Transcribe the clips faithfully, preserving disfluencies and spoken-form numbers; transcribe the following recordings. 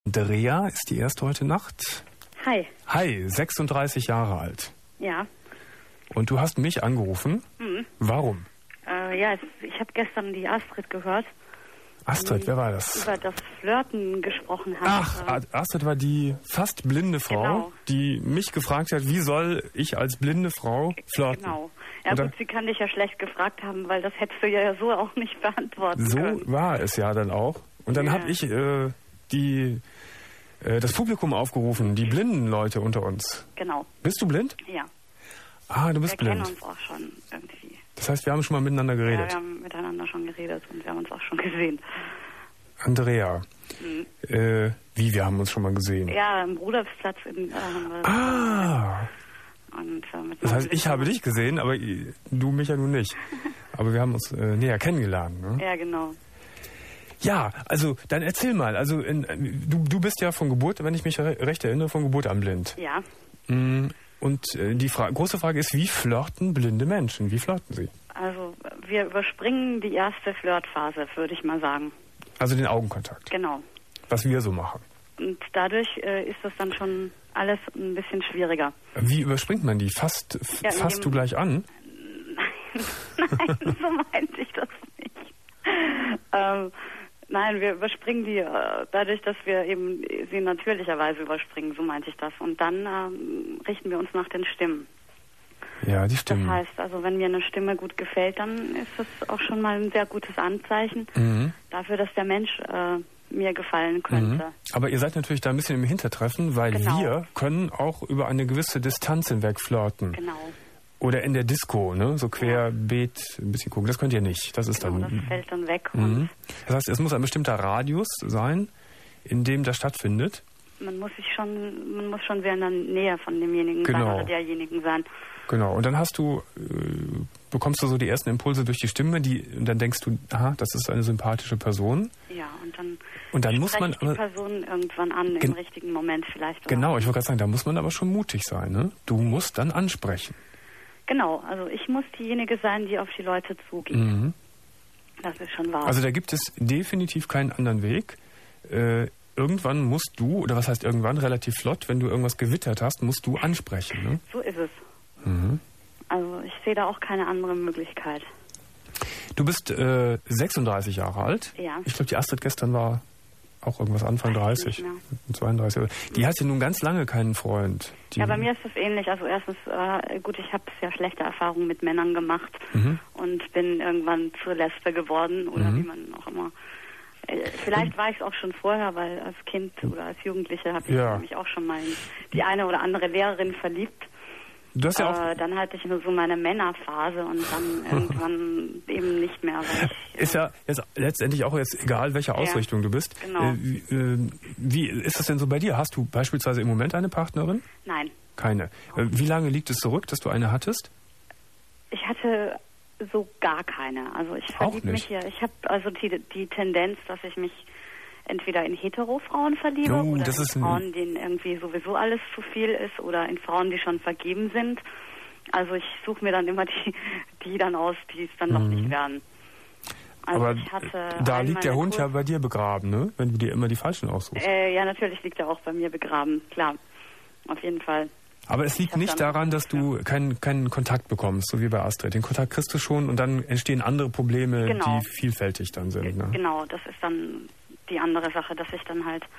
Andrea ist die erste heute Nacht. Hi. Hi, sechsunddreißig Jahre alt. Ja. Und du hast mich angerufen. Mhm. Warum? Äh, ja, ich habe gestern die Astrid gehört. Astrid, die wer war das? Über das Flirten gesprochen hat. Ach, Astrid war die fast blinde Frau, genau. die mich gefragt hat, wie soll ich als blinde Frau flirten? Genau. Ja Und gut, dann, sie kann dich ja schlecht gefragt haben, weil das hättest du ja so auch nicht beantworten so können. So war es ja dann auch. Und dann ja. habe ich äh, die, äh, das Publikum aufgerufen, die blinden Leute unter uns. Genau. Bist du blind? Ja. Ah, du bist wir blind. Wir kennen uns auch schon irgendwie. Das heißt, wir haben schon mal miteinander geredet. Ja, wir haben miteinander schon geredet und wir haben uns auch schon gesehen. Andrea, mhm. äh, wie, wir haben uns schon mal gesehen? Ja, am Rudolfsplatz in... Äh, haben wir ah! Und, äh, mit das heißt, ich habe dich gesehen, aber du mich ja nun nicht. Aber wir haben uns äh, näher kennengelernt, ne? Ja, genau. Ja, also dann erzähl mal. Also in, du, du bist ja von Geburt, wenn ich mich recht erinnere, von Geburt an blind. Ja. Und äh, die Fra- große Frage ist, wie flirten blinde Menschen? Wie flirten sie? Also wir überspringen die erste Flirtphase, würde ich mal sagen. Also den Augenkontakt. Genau. Was wir so machen. Und dadurch äh, ist das dann schon alles ein bisschen schwieriger. Wie überspringt man die? Fast, ja, fasst du gleich an? Nein, nein, so meinte ich das nicht. Ähm, nein, wir überspringen die äh, dadurch, dass wir eben sie natürlicherweise überspringen, so meinte ich das. Und dann ähm, richten wir uns nach den Stimmen. Ja, die Stimmen. Das heißt, also wenn mir eine Stimme gut gefällt, dann ist das auch schon mal ein sehr gutes Anzeichen mhm. dafür, dass der Mensch äh, mir gefallen könnte. Mhm. Aber ihr seid natürlich da ein bisschen im Hintertreffen, weil genau. wir können auch über eine gewisse Distanz hinweg flirten. Genau. Oder in der Disco, ne? So querbeet ein bisschen gucken. Das könnt ihr nicht. Das ist genau, dann. Das fällt dann weg. Mhm. Und das heißt, es muss ein bestimmter Radius sein, in dem das stattfindet. Man muss sich schon, man muss schon sehr in der Nähe von demjenigen genau. sein oder derjenigen sein. Genau. Und dann hast du, äh, bekommst du so die ersten Impulse durch die Stimme, die, und dann denkst du, aha, das ist eine sympathische Person. Ja, und dann, und dann muss man die aber, Person irgendwann an, im richtigen Moment vielleicht. Genau, ich wollte gerade sagen, da muss man aber schon mutig sein, ne? Du musst dann ansprechen. Genau, also ich muss diejenige sein, die auf die Leute zugeht. Mhm. Das ist schon wahr. Also da gibt es definitiv keinen anderen Weg. Äh, irgendwann musst du, oder was heißt irgendwann, relativ flott, wenn du irgendwas gewittert hast, musst du ansprechen, ne? So ist es. Mhm. Also ich sehe da auch keine andere Möglichkeit. Du bist äh, sechsunddreißig Jahre alt. Ja. Ich glaube, die Astrid gestern war auch irgendwas Anfang dreißig, zweiunddreißig. Die hat ja nun ganz lange keinen Freund. Die ja, bei mir ist das ähnlich. Also erstens, äh, gut, ich habe sehr schlechte Erfahrungen mit Männern gemacht mhm. und bin irgendwann zur Lesbe geworden oder mhm. wie man auch immer. Äh, vielleicht mhm. war ich es auch schon vorher, weil als Kind oder als Jugendliche habe ich ja. mich auch schon mal in die eine oder andere Lehrerin verliebt. Du hast ja auch äh, dann hatte ich nur so meine Männerphase und dann irgendwann eben nicht mehr. Weil ich, ist ja jetzt letztendlich auch jetzt egal, welche Ausrichtung ja, du bist. Genau. Äh, wie, äh, wie ist das denn so bei dir? Hast du beispielsweise im Moment eine Partnerin? Nein. Keine. Äh, wie lange liegt es zurück, dass du eine hattest? Ich hatte so gar keine. Also ich verliebe mich hier. Ich habe also die, die Tendenz, dass ich mich entweder in Hetero-Frauen verliebe oh, oder das in ist Frauen, denen irgendwie sowieso alles zu viel ist oder in Frauen, die schon vergeben sind. Also ich suche mir dann immer die, die dann aus, die es dann mhm. noch nicht werden. Also aber ich hatte da liegt der Hund Kurs ja bei dir begraben, ne? Wenn du dir immer die falschen aussuchst. Äh, ja, natürlich liegt er auch bei mir begraben, klar. Auf jeden Fall. Aber es liegt nicht daran, dass du keinen keinen Kontakt bekommst, so wie bei Astrid. Den Kontakt kriegst du schon und dann entstehen andere Probleme, genau. die vielfältig dann sind. Ne? Genau, das ist dann die andere Sache, dass ich dann halt,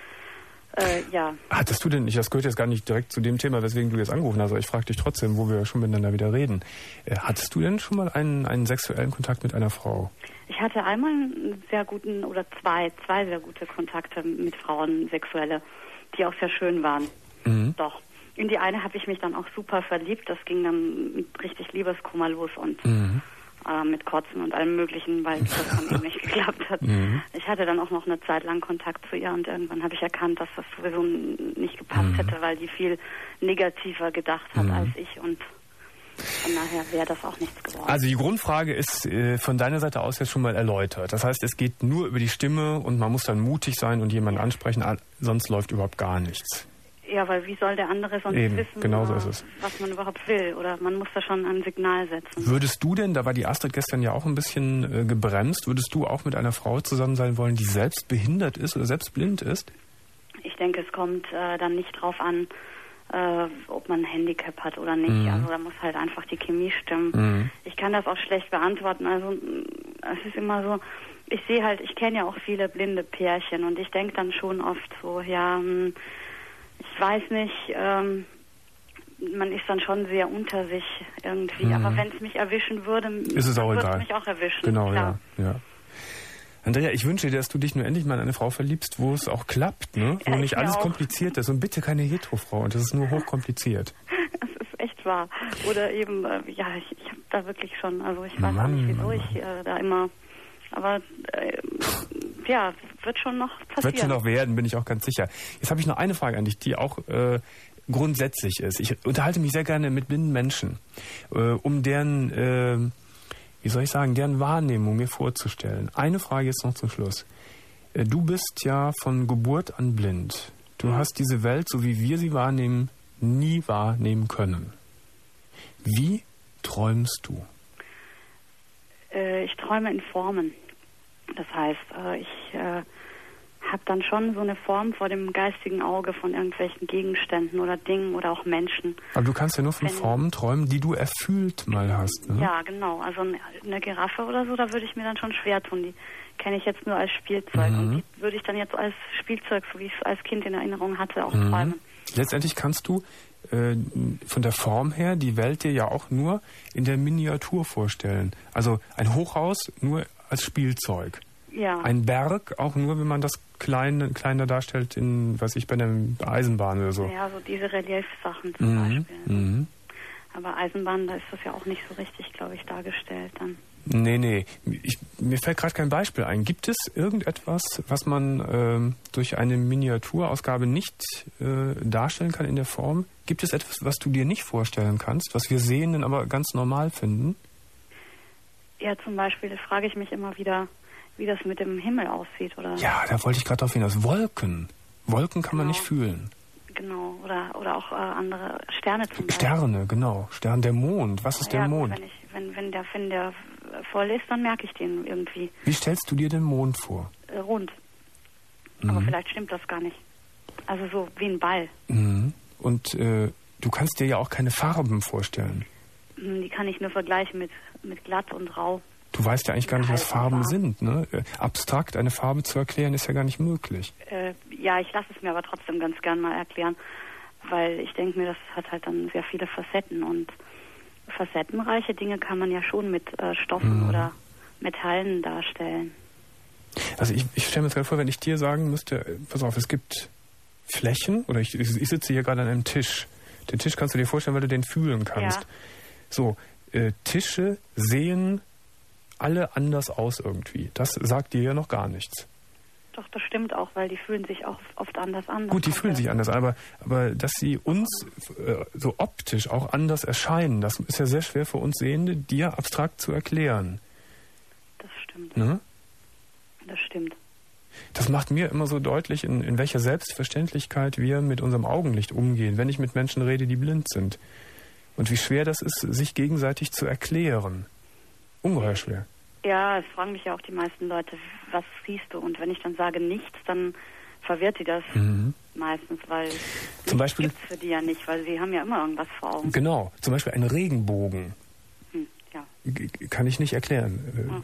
äh, ja. Hattest du denn, das gehört jetzt gar nicht direkt zu dem Thema, weswegen du jetzt angerufen hast, aber ich frage dich trotzdem, wo wir schon miteinander wieder reden. Äh, hattest du denn schon mal einen, einen sexuellen Kontakt mit einer Frau? Ich hatte einmal einen sehr guten, oder zwei, zwei sehr gute Kontakte mit Frauen, sexuelle, die auch sehr schön waren. Mhm. Doch. In die eine habe ich mich dann auch super verliebt. Das ging dann mit richtig Liebeskummer los und mhm. äh, mit Kotzen und allem Möglichen, weil das dann eben nicht geklappt hat. Mhm. Ich hatte dann auch noch eine Zeit lang Kontakt zu ihr und irgendwann habe ich erkannt, dass das sowieso nicht gepasst mhm. hätte, weil die viel negativer gedacht hat mhm. als ich und von daher wäre das auch nichts geworden. Also die Grundfrage ist äh, von deiner Seite aus jetzt schon mal erläutert. Das heißt, es geht nur über die Stimme und man muss dann mutig sein und jemanden ansprechen, sonst läuft überhaupt gar nichts. Ja, weil wie soll der andere sonst Eben, wissen, genau so ist es. was man überhaupt will? Oder man muss da schon ein Signal setzen. Würdest du denn, da war die Astrid gestern ja auch ein bisschen äh, gebremst, würdest du auch mit einer Frau zusammen sein wollen, die selbst behindert ist oder selbst blind ist? ich denke, es kommt äh, dann nicht drauf an, äh, ob man ein Handicap hat oder nicht. Mhm. Also da muss halt einfach die Chemie stimmen. Mhm. Ich kann das auch schlecht beantworten. Also es ist immer so, ich sehe halt, ich kenne ja auch viele blinde Pärchen und ich denke dann schon oft so, ja, ich weiß nicht, ähm, man ist dann schon sehr unter sich irgendwie. Mhm. Aber wenn es mich erwischen würde, ist es auch würde egal. es mich auch erwischen. Genau, klar. ja, ja. Andrea, ich wünsche dir, dass du dich nur endlich mal in eine Frau verliebst, wo es auch klappt, ne? Wo ja, nicht alles auch. kompliziert ist. Und bitte keine Hetero-Frau, und das ist nur hochkompliziert. Das ist echt wahr. Oder eben, äh, ja, ich, ich habe da wirklich schon, also ich weiß Mann, auch nicht, wieso Mann. ich äh, da immer, aber äh, ja, wird schon noch passieren. Wird schon noch werden, bin ich auch ganz sicher. Jetzt habe ich noch eine Frage an dich, die auch äh, grundsätzlich ist. Ich unterhalte mich sehr gerne mit blinden Menschen, äh, um deren... Äh, wie soll ich sagen, deren Wahrnehmung mir vorzustellen. Eine Frage jetzt noch zum Schluss. Du bist ja von Geburt an blind. Du ja. hast diese Welt, so wie wir sie wahrnehmen, nie wahrnehmen können. Wie träumst du? Äh, ich träume in Formen. Das heißt, äh, ich äh, habe dann schon so eine Form vor dem geistigen Auge von irgendwelchen Gegenständen oder Dingen oder auch Menschen. Aber du kannst ja nur von Wenn, Formen träumen, die du erfüllt mal hast, ne? Ja, genau. Also eine Giraffe oder so, da würde ich mir dann schon schwer tun. Die kenne ich jetzt nur als Spielzeug. Mhm. Und die würde ich dann jetzt als Spielzeug, so wie ich es als Kind in Erinnerung hatte, auch mhm. träumen. Letztendlich kannst du äh, von der Form her die Welt dir ja auch nur in der Miniatur vorstellen. Also ein Hochhaus nur als Spielzeug. Ja. Ein Berg auch nur, wenn man das klein, kleiner darstellt, in, was ich bei einer Eisenbahn oder so. Ja, so diese Reliefsachen zum mhm. Beispiel. Mhm. Aber Eisenbahn, da ist das ja auch nicht so richtig, glaube ich, dargestellt dann. Nee, nee. Ich, mir fällt gerade kein Beispiel ein. Gibt es irgendetwas, was man ähm, durch eine Miniaturausgabe nicht äh, darstellen kann in der Form? Gibt es etwas, was du dir nicht vorstellen kannst, was wir Sehenden aber ganz normal finden? Ja, zum Beispiel, das frage ich mich immer wieder, wie das mit dem Himmel aussieht, oder? Ja, da wollte ich gerade drauf hinaus. Wolken. Wolken kann genau. man nicht fühlen. Genau, oder oder auch äh, andere Sterne zum Beispiel. Sterne, genau. Stern, der Mond. Was ist ja, der Mond? Wenn, ich, wenn, wenn, der, wenn der voll ist, dann merke ich den irgendwie. Wie stellst du dir den Mond vor? Äh, rund. Mhm. Aber vielleicht stimmt das gar nicht. Also so wie ein Ball. Mhm. Und äh, du kannst dir ja auch keine Farben vorstellen. Die kann ich nur vergleichen mit, mit glatt und rau. Du weißt ja eigentlich gar nicht, was Farben sind, ne? Abstrakt eine Farbe zu erklären, ist ja gar nicht möglich. Äh, ja, ich lasse es mir aber trotzdem ganz gern mal erklären, weil ich denke mir, das hat halt dann sehr viele Facetten und facettenreiche Dinge kann man ja schon mit äh, Stoffen mhm. oder Metallen darstellen. Also ich, ich stelle mir jetzt gerade vor, wenn ich dir sagen müsste, pass auf, es gibt Flächen, oder ich, ich sitze hier gerade an einem Tisch. Den Tisch kannst du dir vorstellen, weil du den fühlen kannst. Ja. So, äh, Tische sehen alle anders aus irgendwie. Das sagt dir ja noch gar nichts. Doch, das stimmt auch, weil die fühlen sich auch oft anders an. Gut, die fühlen sich anders an, aber, aber dass sie uns äh, so optisch auch anders erscheinen, das ist ja sehr schwer für uns Sehende, dir abstrakt zu erklären. Das stimmt. Ne? Das stimmt. Das macht mir immer so deutlich, in, in welcher Selbstverständlichkeit wir mit unserem Augenlicht umgehen, wenn ich mit Menschen rede, die blind sind. Und wie schwer das ist, sich gegenseitig zu erklären. Ungeheuer schwer. Ja, es fragen mich ja auch die meisten Leute, was siehst du? Und wenn ich dann sage nichts, dann verwirrt sie das mhm. meistens, weil zum Beispiel gibt's für die ja nicht, weil sie haben ja immer irgendwas vor Augen. Genau, zum Beispiel ein Regenbogen. Hm, ja. G- kann ich nicht erklären. Ja.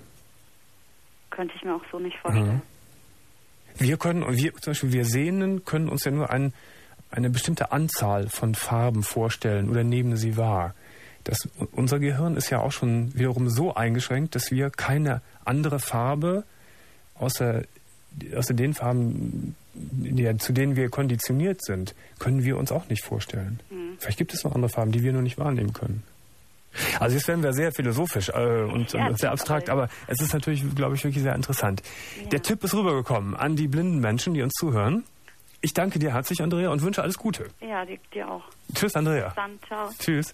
Könnte ich mir auch so nicht vorstellen. Mhm. Wir können, wir, zum Beispiel wir Sehenden können uns ja nur ein, eine bestimmte Anzahl von Farben vorstellen oder nehmen sie wahr. Das, unser Gehirn ist ja auch schon wiederum so eingeschränkt, dass wir keine andere Farbe außer, außer den Farben, die, zu denen wir konditioniert sind, können wir uns auch nicht vorstellen. Mhm. Vielleicht gibt es noch andere Farben, die wir nur nicht wahrnehmen können. Also jetzt werden wir sehr philosophisch äh, und, ja, und sehr abstrakt, aber es ist natürlich, glaube ich, wirklich sehr interessant. Ja. Der Tipp ist rübergekommen an die blinden Menschen, die uns zuhören. Ich danke dir herzlich, Andrea, und wünsche alles Gute. Ja, dir, dir auch. Tschüss, Andrea. Bis dann, ciao. Tschüss.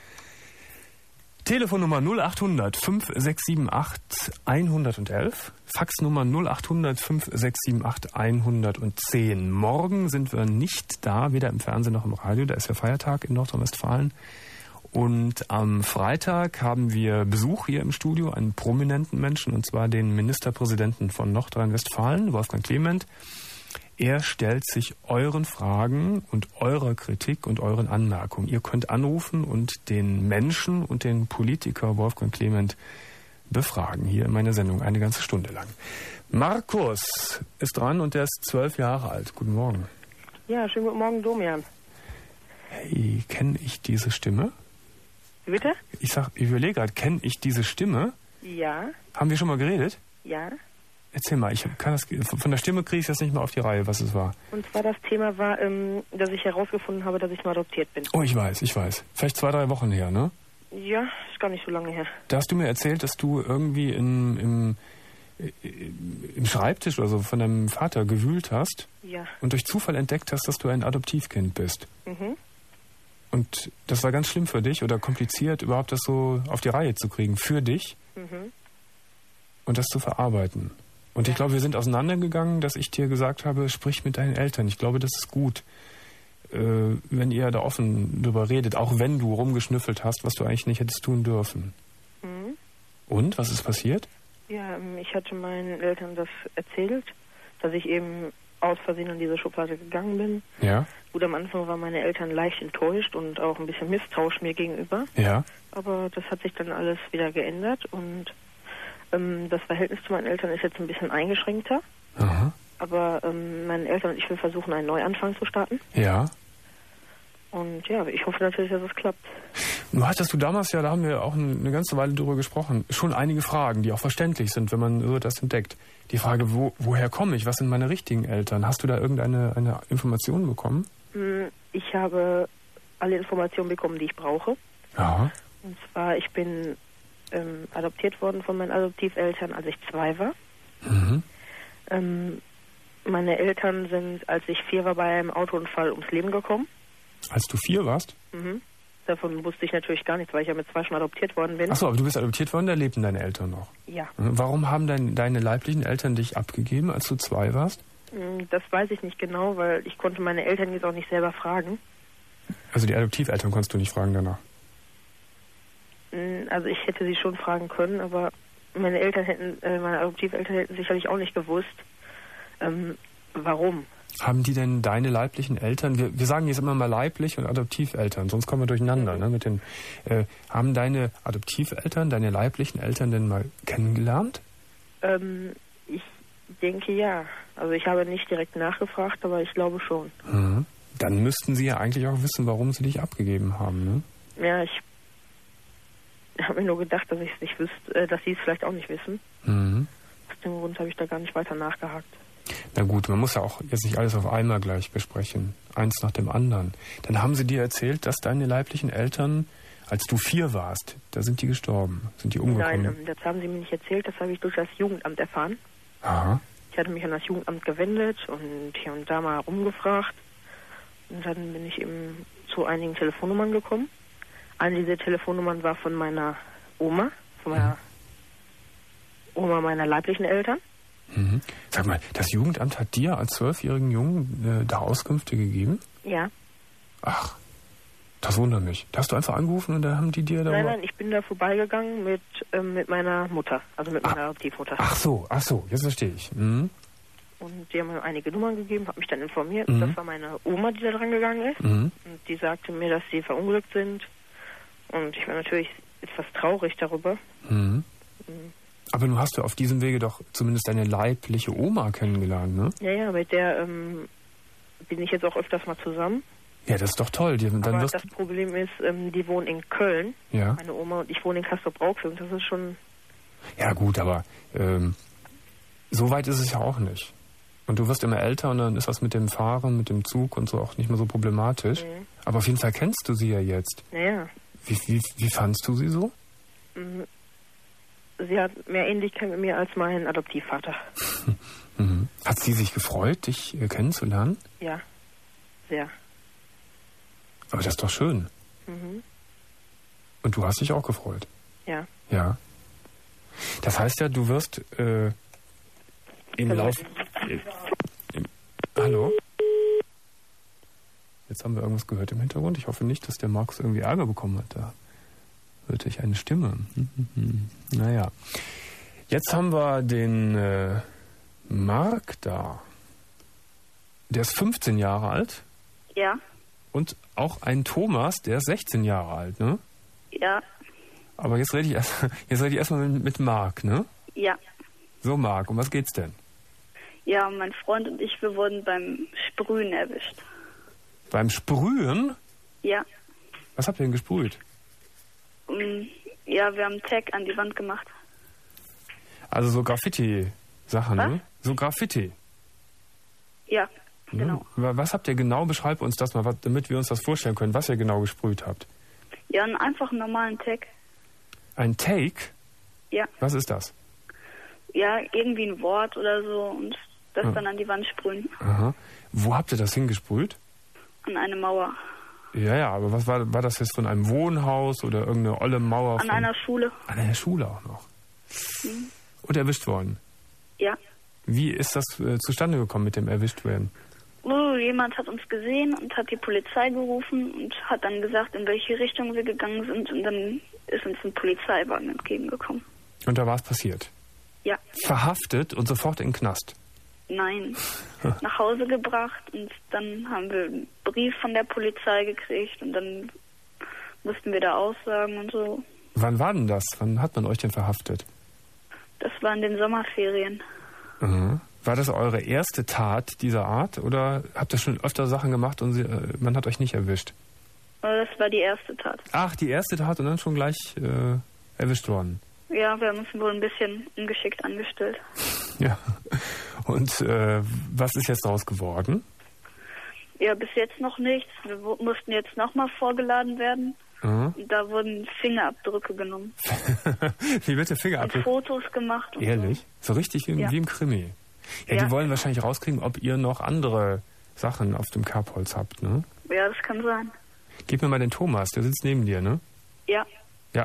Telefonnummer null acht hundert fünf sechs sieben acht hundertelf, Faxnummer null acht hundert fünf sechs sieben acht hundertzehn. Morgen sind wir nicht da, weder im Fernsehen noch im Radio, da ist ja Feiertag in Nordrhein-Westfalen. Und am Freitag haben wir Besuch hier im Studio, einen prominenten Menschen, und zwar den Ministerpräsidenten von Nordrhein-Westfalen, Wolfgang Clement. Er stellt sich euren Fragen und eurer Kritik und euren Anmerkungen. Ihr könnt anrufen und den Menschen und den Politiker Wolfgang Clement befragen, hier in meiner Sendung, eine ganze Stunde lang. Markus ist dran und der ist zwölf Jahre alt. Guten Morgen. Ja, schönen guten Morgen, Domian. Hey, kenne ich diese Stimme? Bitte? Ich sag, ich überlege gerade, kenne ich diese Stimme? Ja. Haben wir schon mal geredet? Ja. Erzähl mal, ich kann das, von der Stimme kriege ich das nicht mehr auf die Reihe, was es war. Und zwar das Thema war, ähm, dass ich herausgefunden habe, dass ich mal adoptiert bin. Oh, ich weiß, ich weiß. Vielleicht zwei, drei Wochen her, ne? Ja, ist gar nicht so lange her. Da hast du mir erzählt, dass du irgendwie in, im, im Schreibtisch oder so von deinem Vater gewühlt hast. Ja. Und durch Zufall entdeckt hast, dass du ein Adoptivkind bist. Mhm. Und das war ganz schlimm für dich oder kompliziert, überhaupt das so auf die Reihe zu kriegen, für dich Mhm. und das zu verarbeiten. Und Ja. ich glaube, wir sind auseinandergegangen, dass ich dir gesagt habe, sprich mit deinen Eltern. Ich glaube, das ist gut, äh, wenn ihr da offen drüber redet, auch wenn du rumgeschnüffelt hast, was du eigentlich nicht hättest tun dürfen. Mhm. Und, was ist passiert? Ja, ähm, ich hatte meinen Eltern das erzählt, dass ich eben aus Versehen in diese Schublade gegangen bin. Ja, Gut, am Anfang waren meine Eltern leicht enttäuscht und auch ein bisschen misstrauisch mir gegenüber. ja, Aber das hat sich dann alles wieder geändert und ähm, das Verhältnis zu meinen Eltern ist jetzt ein bisschen eingeschränkter. aha, Aber ähm, meine Eltern und ich will versuchen, einen Neuanfang zu starten. ja. Und ja, ich hoffe natürlich, dass es klappt. Nun hattest du damals ja, da haben wir auch eine ganze Weile drüber gesprochen, schon einige Fragen, die auch verständlich sind, wenn man so das entdeckt. Die Frage, wo, woher komme ich? Was sind meine richtigen Eltern? Hast du da irgendeine eine Information bekommen? Ich habe alle Informationen bekommen, die ich brauche. Ja. Und zwar, ich bin ähm, adoptiert worden von meinen Adoptiveltern, als ich zwei war. Mhm. Ähm, meine Eltern sind, als ich vier war, bei einem Autounfall ums Leben gekommen. Als du vier warst? Mhm. Davon wusste ich natürlich gar nichts, weil ich ja mit zwei schon adoptiert worden bin. Achso, aber du bist adoptiert worden, da lebten deine Eltern noch. Ja. Warum haben dein, deine leiblichen Eltern dich abgegeben, als du zwei warst? Das weiß ich nicht genau, weil ich konnte meine Eltern jetzt auch nicht selber fragen. Also die Adoptiveltern konntest du nicht fragen danach? Also ich hätte sie schon fragen können, aber meine Eltern hätten, äh, meine Adoptiveltern hätten sicherlich auch nicht gewusst, ähm, warum. Haben die denn deine leiblichen Eltern, wir, wir sagen jetzt immer mal leiblich und Adoptiveltern, sonst kommen wir durcheinander, mhm. ne, mit den, äh, haben deine Adoptiveltern, deine leiblichen Eltern denn mal kennengelernt? Ähm, ich denke ja. Also ich habe nicht direkt nachgefragt, aber ich glaube schon. Mhm. Dann müssten sie ja eigentlich auch wissen, warum sie dich abgegeben haben, ne? Ja, ich habe mir nur gedacht, dass ich es nicht wüsste, äh, dass sie es vielleicht auch nicht wissen. Mhm. Aus dem Grund habe ich da gar nicht weiter nachgehakt. Na gut, man muss ja auch jetzt nicht alles auf einmal gleich besprechen. Eins nach dem anderen. Dann haben sie dir erzählt, dass deine leiblichen Eltern, als du vier warst, da sind die gestorben, sind die umgekommen? Nein, ähm, das haben sie mir nicht erzählt, das habe ich durch das Jugendamt erfahren. Aha. Ich hatte mich an das Jugendamt gewendet und hier und da mal rumgefragt. Und dann bin ich eben zu einigen Telefonnummern gekommen. Eine dieser Telefonnummern war von meiner Oma, von meiner mhm. Oma meiner leiblichen Eltern. Mhm. Sag mal, das Jugendamt hat dir als zwölfjährigen Jungen äh, da Auskünfte gegeben? Ja. Ach, das wundert mich. Da hast du einfach angerufen und dann haben die dir da... Nein, nein, ich bin da vorbeigegangen mit, ähm, mit meiner Mutter, also mit meiner Adoptivmutter. Ach so, ach so, jetzt verstehe ich. Mhm. Und die haben mir einige Nummern gegeben, habe mich dann informiert. Mhm. Das war meine Oma, die da dran gegangen ist. Mhm. Und die sagte mir, dass sie verunglückt sind. Und ich war natürlich etwas traurig darüber. Mhm. Mhm. Aber nun hast du auf diesem Wege doch zumindest deine leibliche Oma kennengelernt, ne? Ja, ja, mit der ähm, bin ich jetzt auch öfters mal zusammen. Ja, das ist doch toll. Die, dann Aber wirst das Problem ist, ähm, die wohnen in Köln, ja. meine Oma, und ich wohne in Castrop-Rauxel. Und das ist schon... Ja gut, aber ähm, so weit ist es ja auch nicht. Und du wirst immer älter und dann ist das mit dem Fahren, mit dem Zug und so auch nicht mehr so problematisch. Mhm. Aber auf jeden Fall kennst du sie ja jetzt. Naja. Wie, wie, wie fandst du sie so? Mhm. Sie hat mehr Ähnlichkeit mit mir als mein Adoptivvater. mhm. Hat sie sich gefreut, dich äh, kennenzulernen? Ja, sehr. Aber das ist doch schön. Mhm. Und du hast dich auch gefreut? Ja. Ja. Das heißt ja, du wirst äh, im Lauf... Äh, im, hallo? Jetzt haben wir irgendwas gehört im Hintergrund. Ich hoffe nicht, dass der Markus irgendwie Ärger bekommen hat. Da hörte ich eine Stimme. Naja. Jetzt haben wir den äh, Mark da. Der ist fünfzehn Jahre alt. Ja. Und auch ein Thomas, der ist sechzehn Jahre alt, ne? Ja. Aber jetzt rede ich erst, jetzt rede ich erstmal mit, mit Marc, ne? Ja. So, Marc, um was geht's denn? Ja, mein Freund und ich, wir wurden beim Sprühen erwischt. Beim Sprühen? Ja. Was habt ihr denn gesprüht? Um, ja, wir haben Tag an die Wand gemacht. Also so Graffiti-Sachen, Was? ne? So Graffiti. Ja, genau. Ja. Was habt ihr genau? Beschreib uns das mal, damit wir uns das vorstellen können, was ihr genau gesprüht habt. Ja, einen einfachen normalen Tag. Ein Take? Ja. Was ist das? Ja, irgendwie ein Wort oder so und das Ja. dann an die Wand sprühen. Aha. Wo habt ihr das hingesprüht? An eine Mauer. Ja, ja, aber was war, war das jetzt von einem Wohnhaus oder irgendeine olle Mauer? An von, einer Schule. An einer Schule auch noch. Mhm. Und erwischt worden. Ja. Wie ist das äh, zustande gekommen mit dem Erwischtwerden? Oh, jemand hat uns gesehen und hat die Polizei gerufen und hat dann gesagt, in welche Richtung wir gegangen sind und dann ist uns ein Polizeiwagen entgegengekommen. Und da war es passiert? Ja. Verhaftet und sofort in den Knast? Nein. Nach Hause gebracht und dann haben wir einen Brief von der Polizei gekriegt und dann mussten wir da aussagen und so. Wann war denn das? Wann hat man euch denn verhaftet? Das war in den Sommerferien. Mhm. War das eure erste Tat dieser Art oder habt ihr schon öfter Sachen gemacht und sie, äh, man hat euch nicht erwischt? Das war die erste Tat. Ach, die erste Tat und dann schon gleich äh, erwischt worden? Ja, wir haben uns wohl ein bisschen ungeschickt angestellt. Ja. Und äh, was ist jetzt daraus geworden? Ja, bis jetzt noch nichts. Wir mussten jetzt nochmal vorgeladen werden. Mhm. Da wurden Fingerabdrücke genommen. Wie bitte Fingerabdrücke? Und Fotos gemacht. Und Ehrlich? So, so richtig wie, ja. wie im Krimi? Ja, Ja. die wollen wahrscheinlich rauskriegen, ob ihr noch andere Sachen auf dem Kerbholz habt, ne? So. Ja, das kann sein. Gib mir mal den Thomas, der sitzt neben dir, ne? Ja. Ja.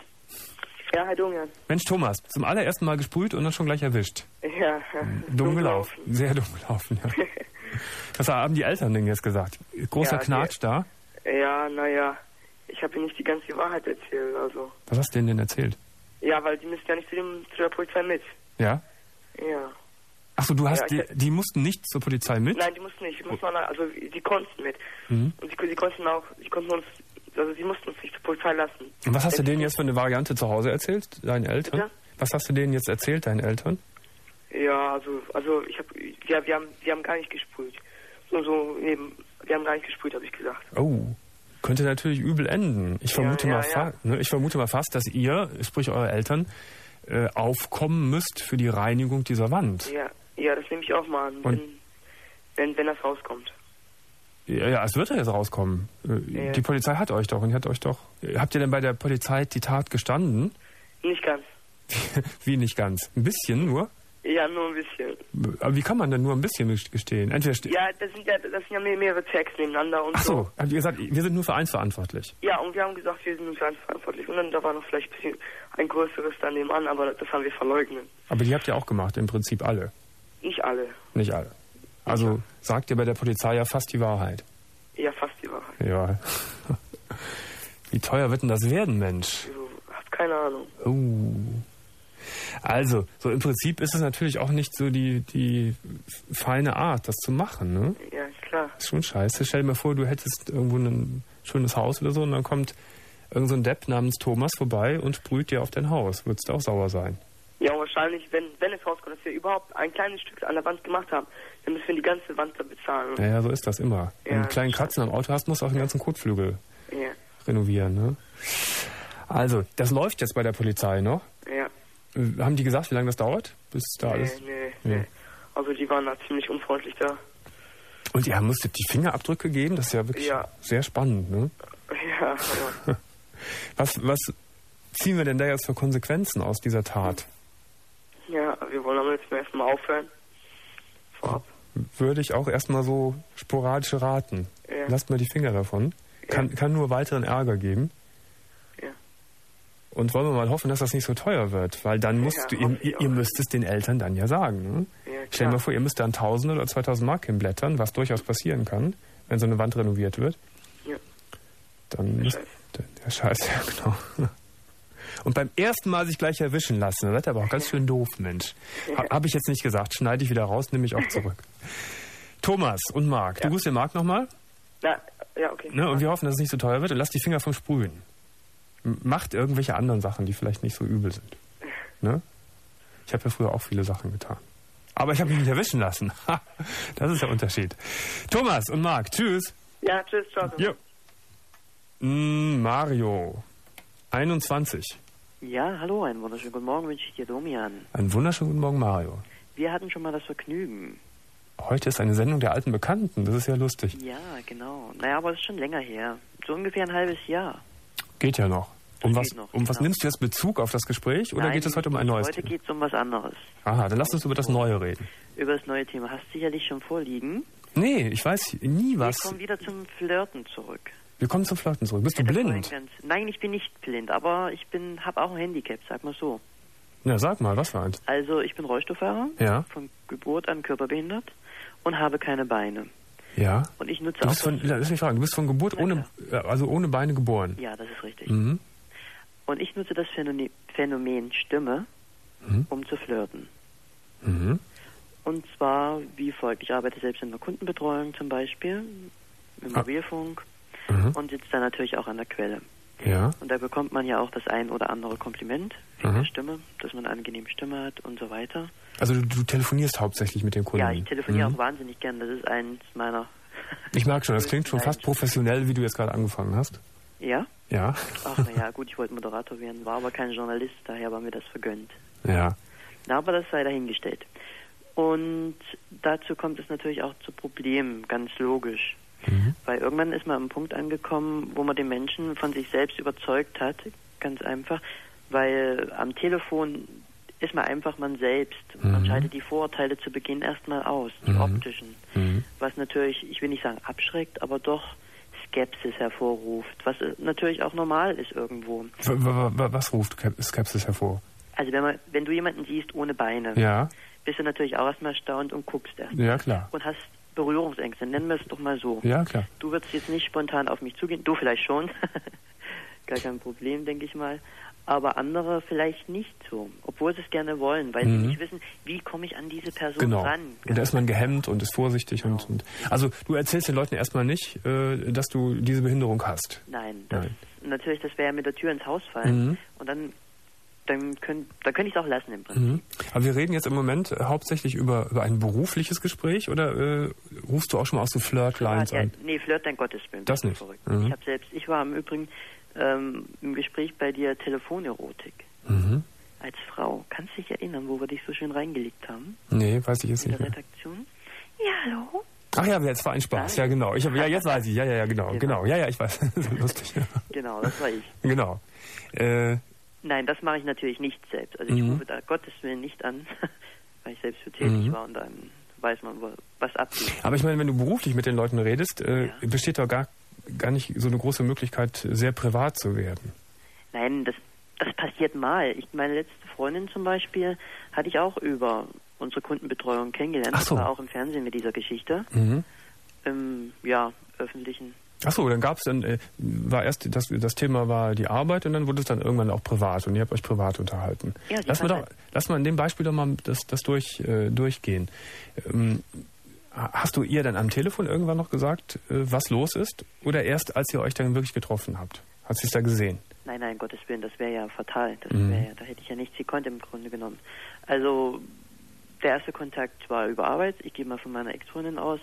Ja, Herr Dungan. Mensch, Thomas, zum allerersten Mal gesprüht und dann schon gleich erwischt. Ja. Dumm gelaufen. Sehr dumm gelaufen, ja. Was haben die Eltern denn jetzt gesagt? Großer Ja, Knatsch da? Ja, naja, ich habe Ihnen nicht die ganze Wahrheit erzählt, also. Was hast du denen denn erzählt? Ja, weil die müssen ja nicht zu, dem, zu der Polizei mit. Ja? Ja. Achso, du hast, Ja, die, die mussten nicht zur Polizei mit? Nein, die mussten nicht. Die mussten auch, also die konnten mit. Mhm. Und sie, sie konnten auch, sie konnten uns, also sie mussten uns nicht zur Polizei lassen. Und was hast du Wenn- denen jetzt für eine Variante zu Hause erzählt, deinen Eltern? Bitte? Was hast du denen jetzt erzählt, deinen Eltern? Ja, also, also ich habe, wir, wir haben, wir haben gar nicht gesprüht. So, so, eben, wir haben gar nicht gesprüht, habe ich gesagt. Oh, könnte natürlich übel enden. Ich vermute, Ja, mal, ja, fa- ja. Ne, ich vermute mal fast, dass ihr, sprich eure Eltern, äh, aufkommen müsst für die Reinigung dieser Wand. Ja, ja, das nehme ich auch mal an, Und- wenn, wenn, wenn das rauskommt. Ja, ja, es wird ja jetzt rauskommen. Äh, Ja. Die Polizei hat euch doch und die hat euch doch. Habt ihr denn bei der Polizei die Tat gestanden? Nicht ganz. Wie nicht ganz? Ein bisschen nur? Ja, nur ein bisschen. Aber wie kann man denn nur ein bisschen gestehen? Entweder ste- Ja, das sind ja, das sind ja mehr- mehrere Tags nebeneinander und Ach so, habt ihr gesagt, wir sind nur für eins verantwortlich. Ja, und wir haben gesagt, wir sind nur für eins verantwortlich. Und dann da war noch vielleicht ein bisschen ein größeres daneben an, aber das haben wir verleugnet. Aber die habt ihr auch gemacht, im Prinzip alle. Nicht alle. Nicht alle. Also sagt ihr bei der Polizei ja fast die Wahrheit. Ja, fast die Wahrheit. Ja. Wie teuer wird denn das werden, Mensch? Also, hab keine Ahnung. Uh. Also, so im Prinzip ist es natürlich auch nicht so die, die feine Art, das zu machen, ne? Ja, klar. Ist schon scheiße. Stell dir mal vor, du hättest irgendwo ein schönes Haus oder so und dann kommt irgend so ein Depp namens Thomas vorbei und sprüht dir auf dein Haus. Würdest du auch sauer sein? Ja, und wahrscheinlich, wenn, wenn es rauskommt, dass wir überhaupt ein kleines Stück an der Wand gemacht haben, dann müssen wir die ganze Wand da bezahlen. Naja, so ist das immer. Wenn du Ja, einen kleinen Kratzen am Auto hast, musst du auch den ganzen Kotflügel Ja, renovieren, ne? Also, das läuft jetzt bei der Polizei noch. ja. Äh, Haben die gesagt, wie lange das dauert, bis da Nee, alles... nee, Nee. nee. Also die waren da ziemlich unfreundlich da. Und ihr musstet die Fingerabdrücke geben? Das ist ja wirklich Ja. sehr spannend, ne? Ja, aber Was, was ziehen wir denn da jetzt für Konsequenzen aus dieser Tat? ja, wir wollen aber jetzt erstmal aufhören. Vorab. Würde ich auch erstmal so sporadisch raten. Ja. Lasst mal die Finger davon. Kann, Ja. kann nur weiteren Ärger geben. Ja. Und wollen wir mal hoffen, dass das nicht so teuer wird. Weil dann musst Ja, du, hoffe ihr, ich ihr, ihr auch. müsst es den Eltern dann ja sagen. Ne? Ja, Stell dir klar. mal vor, ihr müsst dann tausend oder zweitausend Mark hinblättern, was durchaus passieren kann, wenn so eine Wand renoviert wird. Ja. Dann müsst, der Scheiß, ja genau. Und beim ersten Mal sich gleich erwischen lassen, das ist aber auch ganz schön doof, Mensch. Ha, Habe ich jetzt nicht gesagt, schneide ich wieder raus, nehme ich auch zurück. Thomas und Marc. Ja. Du grüßt den Marc nochmal. Ja, ja, okay. Ne, und wir hoffen, dass es nicht so teuer wird. Und lasst die Finger vom Sprühen. Macht irgendwelche anderen Sachen, die vielleicht nicht so übel sind. Ne? Ich habe ja früher auch viele Sachen getan. Aber ich habe mich nicht erwischen lassen. Das ist der Unterschied. Thomas und Marc, tschüss. Ja, tschüss, ciao. Jo. Mm, Mario, einundzwanzig. Ja, hallo, einen wunderschönen guten Morgen wünsche ich dir, Domian. Einen wunderschönen guten Morgen, Mario. Wir hatten schon mal das Vergnügen. Heute ist eine Sendung der alten Bekannten, das ist ja lustig. Ja, genau. Naja, aber es ist schon länger her. So ungefähr ein halbes Jahr. Geht ja noch. Um was, noch, um was genau. nimmst du jetzt Bezug auf das Gespräch oder Nein, geht es heute um ein neues heute Thema? Heute geht es um was anderes. Aha, dann lass uns über das Neue reden. Über das neue Thema. Hast du sicherlich schon vorliegen? Nee, ich weiß nie was. Wir kommen wieder zum Flirten zurück. Wir kommen zum Flirten zurück. Bist du Ja, blind? ganz, nein, ich bin nicht blind, aber ich bin, habe auch ein Handicap, sag mal so. Ja, sag mal, was war eins? Also ich bin Rollstuhlfahrer, ja. von Geburt an körperbehindert und habe keine Beine. Ja. Und ich nutze du auch... Bist von, lass mich fragen, du bist von Geburt ohne, also ohne Beine geboren? Ja, das ist richtig. Mhm. Und ich nutze das Phänomen, Phänomen Stimme, mhm. um zu flirten. Mhm. Und zwar wie folgt. Ich arbeite selbst in der Kundenbetreuung zum Beispiel, im Mobilfunk mhm. und sitze da natürlich auch an der Quelle. Ja. Und da bekommt man ja auch das ein oder andere Kompliment wegen mhm. der Stimme, dass man eine angenehme Stimme hat und so weiter. Also du, du telefonierst hauptsächlich mit den Kunden? Ja, ich telefoniere mhm. auch wahnsinnig gern. Das ist eins meiner... Ich merke schon, das klingt schon fast professionell, wie du jetzt gerade angefangen hast. Ja? Ja. Ach, naja, gut, ich wollte Moderator werden, war aber kein Journalist, daher war mir das vergönnt. Ja. Na, aber das sei dahingestellt. Und dazu kommt es natürlich auch zu Problemen, ganz logisch. Mhm. Weil irgendwann ist man am Punkt angekommen, wo man den Menschen von sich selbst überzeugt hat, ganz einfach, weil am Telefon ist man einfach man selbst. Mhm. Man schaltet die Vorurteile zu Beginn erstmal aus, die mhm. optischen. Mhm. Was natürlich, ich will nicht sagen abschreckt, aber doch Skepsis hervorruft, was natürlich auch normal ist irgendwo. Was ruft Skepsis hervor? Also wenn man, wenn du jemanden siehst ohne Beine, ja. bist du natürlich auch erstmal erstaunt und guckst erstmal. Ja, klar. Und hast Berührungsängste, nennen wir es doch mal so. Ja, klar. Du würdest jetzt nicht spontan auf mich zugehen, du vielleicht schon, gar kein Problem, denke ich mal, aber andere vielleicht nicht so, obwohl sie es gerne wollen, weil mhm. sie nicht wissen, wie komme ich an diese Person genau. ran. Und da ist man gehemmt und ist vorsichtig. Genau. und, und Also du erzählst den Leuten erstmal nicht, äh, dass du diese Behinderung hast. Nein, das Nein. natürlich, das wäre ja mit der Tür ins Haus fallen mhm. und dann dann könnt, da könnte ich es auch lassen im Prinzip. Mhm. Aber wir reden jetzt im Moment äh, hauptsächlich über, über ein berufliches Gespräch oder äh, rufst du auch schon mal aus so Flirt-Lines ja, an? Nee, Flirt, dein Gottes Willen. Das nicht. Verrückt. Mhm. Ich habe selbst, ich war im Übrigen ähm, im Gespräch bei dir Telefonerotik. Mhm. Als Frau. Kannst du dich erinnern, wo wir dich so schön reingelegt haben? Nee, weiß ich jetzt in nicht. In der Redaktion? Ja, hallo? Ach ja, jetzt war ein Spaß. Ja, genau. Ich hab, ja, jetzt weiß ich. Ja, ja, ja, genau. Genau. genau. Ja, ja, ich weiß. Das ist lustig. Genau, das war ich. Genau. Äh, Nein, das mache ich natürlich nicht selbst. Also ich mhm. rufe da Gottes Willen nicht an, weil ich selbst für tätig mhm. war und dann weiß man, was abgeht. Aber ich meine, wenn du beruflich mit den Leuten redest, äh, ja. besteht doch gar, gar nicht so eine große Möglichkeit, sehr privat zu werden. Nein, das, das passiert mal. Ich, meine letzte Freundin zum Beispiel hatte ich auch über unsere Kundenbetreuung kennengelernt. Ach so. Das war auch im Fernsehen mit dieser Geschichte. Mhm. Im, ja, öffentlichen. Ach so, dann gab es dann, äh, war erst, das, das Thema war die Arbeit und dann wurde es dann irgendwann auch privat und ihr habt euch privat unterhalten. Ja, lass, mal doch, lass mal in dem Beispiel doch mal das, das durch, äh, durchgehen. Ähm, hast du ihr dann am Telefon irgendwann noch gesagt, äh, was los ist? Oder erst, als ihr euch dann wirklich getroffen habt? Hat sie es da gesehen? Nein, nein, Gottes Willen, das wäre ja fatal. Das mhm. wär ja, da hätte ich ja nichts gekonnt im Grunde genommen. Also, der erste Kontakt war über Arbeit. Ich gehe mal von meiner Ex-Freundin aus.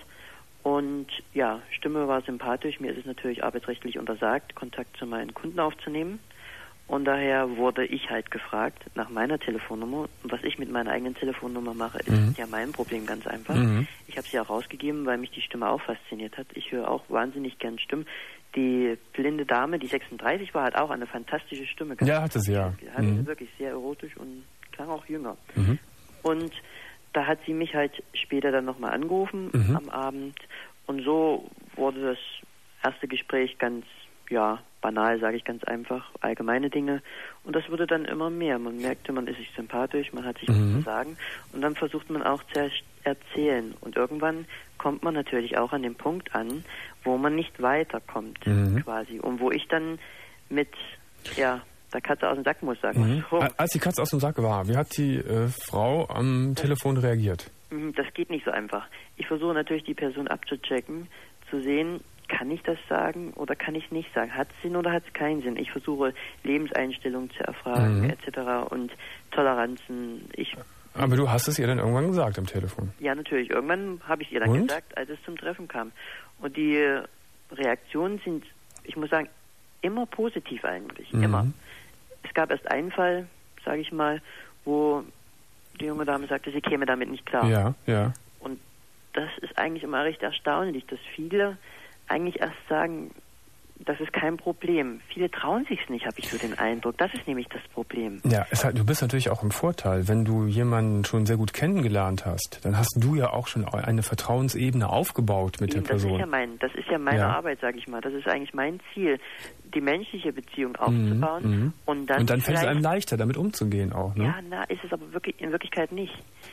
Und ja, Stimme war sympathisch. Mir ist es natürlich arbeitsrechtlich untersagt, Kontakt zu meinen Kunden aufzunehmen. Und daher wurde ich halt gefragt nach meiner Telefonnummer. Und was ich mit meiner eigenen Telefonnummer mache, ist mhm. ja mein Problem ganz einfach. Mhm. Ich habe sie auch rausgegeben, weil mich die Stimme auch fasziniert hat. Ich höre auch wahnsinnig gern Stimmen. Die blinde Dame, die sechsunddreißig war, hat auch eine fantastische Stimme gehabt. Ja, hatte sie, ja. Hatte mhm. sie wirklich sehr erotisch und klang auch jünger. Mhm. Und da hat sie mich halt später dann nochmal angerufen mhm. am Abend und so wurde das erste Gespräch ganz, ja, banal, sage ich ganz einfach, allgemeine Dinge und das wurde dann immer mehr. Man merkte, man ist sich sympathisch, man hat sich mhm. was zu sagen und dann versucht man auch zu erzählen und irgendwann kommt man natürlich auch an den Punkt an, wo man nicht weiterkommt mhm. quasi und wo ich dann mit, ja, der Katze aus dem Sack muss, sagen wir mhm. so. Als die Katze aus dem Sack war, wie hat die äh, Frau am Telefon reagiert? Das geht nicht so einfach. Ich versuche natürlich, die Person abzuchecken, zu sehen, kann ich das sagen oder kann ich nicht sagen? Hat es Sinn oder hat es keinen Sinn? Ich versuche, Lebenseinstellungen zu erfragen, Mhm. et cetera und Toleranzen. Ich Aber du hast es ihr dann irgendwann gesagt am Telefon. Ja, natürlich. Irgendwann habe ich ihr dann Und? gesagt, als es zum Treffen kam. Und die Reaktionen sind, ich muss sagen, immer positiv eigentlich. Mhm. Immer. Es gab erst einen Fall, sage ich mal, wo die junge Dame sagte, sie käme damit nicht klar. Ja, ja. Und das ist eigentlich immer recht erstaunlich, dass viele eigentlich erst sagen, das ist kein Problem. Viele trauen sich's nicht, habe ich so den Eindruck. Das ist nämlich das Problem. Ja, es hat, du bist natürlich auch im Vorteil. Wenn du jemanden schon sehr gut kennengelernt hast, dann hast du ja auch schon eine Vertrauensebene aufgebaut mit Eben, der Person. Das ist ja, mein, das ist ja meine Ja. Arbeit, sage ich mal. Das ist eigentlich mein Ziel, die menschliche Beziehung aufzubauen. Mhm, mhm. Und dann, Und dann fällt es vielleicht- einem leichter, damit umzugehen auch, ne? Ja, na, ist es aber wirklich in Wirklichkeit nicht.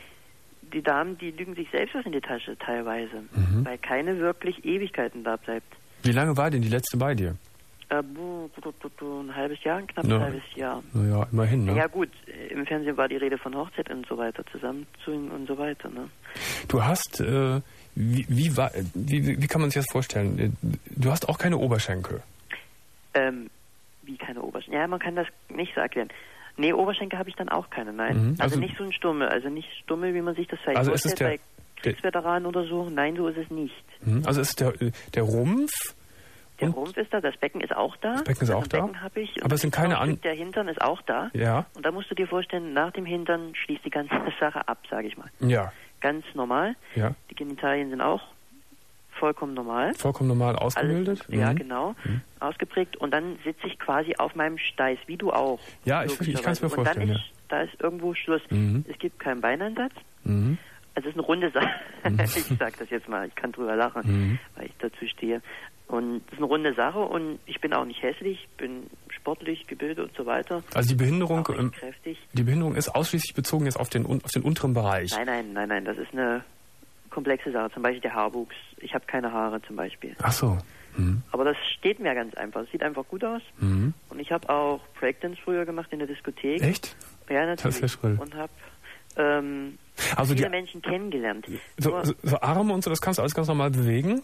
Die Damen, die lügen sich selbst was in die Tasche teilweise, Mhm. weil keine wirklich Ewigkeiten da bleibt. Wie lange war denn die letzte bei dir? Äh, bu- bu- bu- bu- ein halbes Jahr, ein knapp Ja. ein halbes Jahr. Naja, immerhin, ne? Ja gut, im Fernsehen war die Rede von Hochzeit und so weiter, zusammenziehen und so weiter. Ne? Du hast, äh, wie, wie, war, wie, wie kann man sich das vorstellen? Äh, Du hast auch keine Oberschenkel. Ähm, wie keine Oberschenkel? Ja, man kann das nicht so erklären. Nee, Oberschenkel habe ich dann auch keine, nein. Mhm, also, also- nicht so ein Stummel, also nicht Stummel, wie man sich das vielleicht Also ist es vorstellt der- bei Kriegsveteranen oder so. Nein, so ist es nicht. Mhm. Also ist der, der Rumpf, Der Und- Rumpf ist da, das Becken ist auch da. Das Becken ist also auch ein da. Becken habe ich. Aber es sind keine an an- Der Hintern ist auch da. ja, Und da musst du dir vorstellen, nach dem Hintern schließt die ganze Sache ab, sage ich mal. ja, Ganz normal. ja, Die Genitalien sind auch vollkommen normal. vollkommen normal ausgebildet. Alles, ja, Mhm. genau. Mhm. Ausgeprägt. Und dann sitze ich quasi auf meinem Steiß, wie du auch. Ja, ich, ich kann es mir logischerweise. Und vorstellen, dann ja. ist, da ist irgendwo Schluss. Mhm. Es gibt keinen Beineinsatz. Mhm. Also es ist eine runde Sache. Mhm. Ich sage das jetzt mal, ich kann drüber lachen, Mhm. weil ich dazu stehe. Und es ist eine runde Sache und ich bin auch nicht hässlich, bin sportlich, gebildet und so weiter. Also die Behinderung, Auch recht ähm, kräftig. die Behinderung ist ausschließlich bezogen jetzt auf den, un- auf den unteren Bereich. Nein, nein, nein, nein, das ist eine komplexe Sache. Zum Beispiel der Haarwuchs. Ich habe keine Haare zum Beispiel. Ach so. Mhm. Aber das steht mir ganz einfach. Es sieht einfach gut aus. Mhm. Und ich habe auch Breakdance früher gemacht in der Diskothek. Echt? Ja, natürlich. Das ist ja schrill. Und habe ähm, Also viele die, Menschen kennengelernt. so, Nur- so, so Arme und so, das kannst du alles ganz normal bewegen?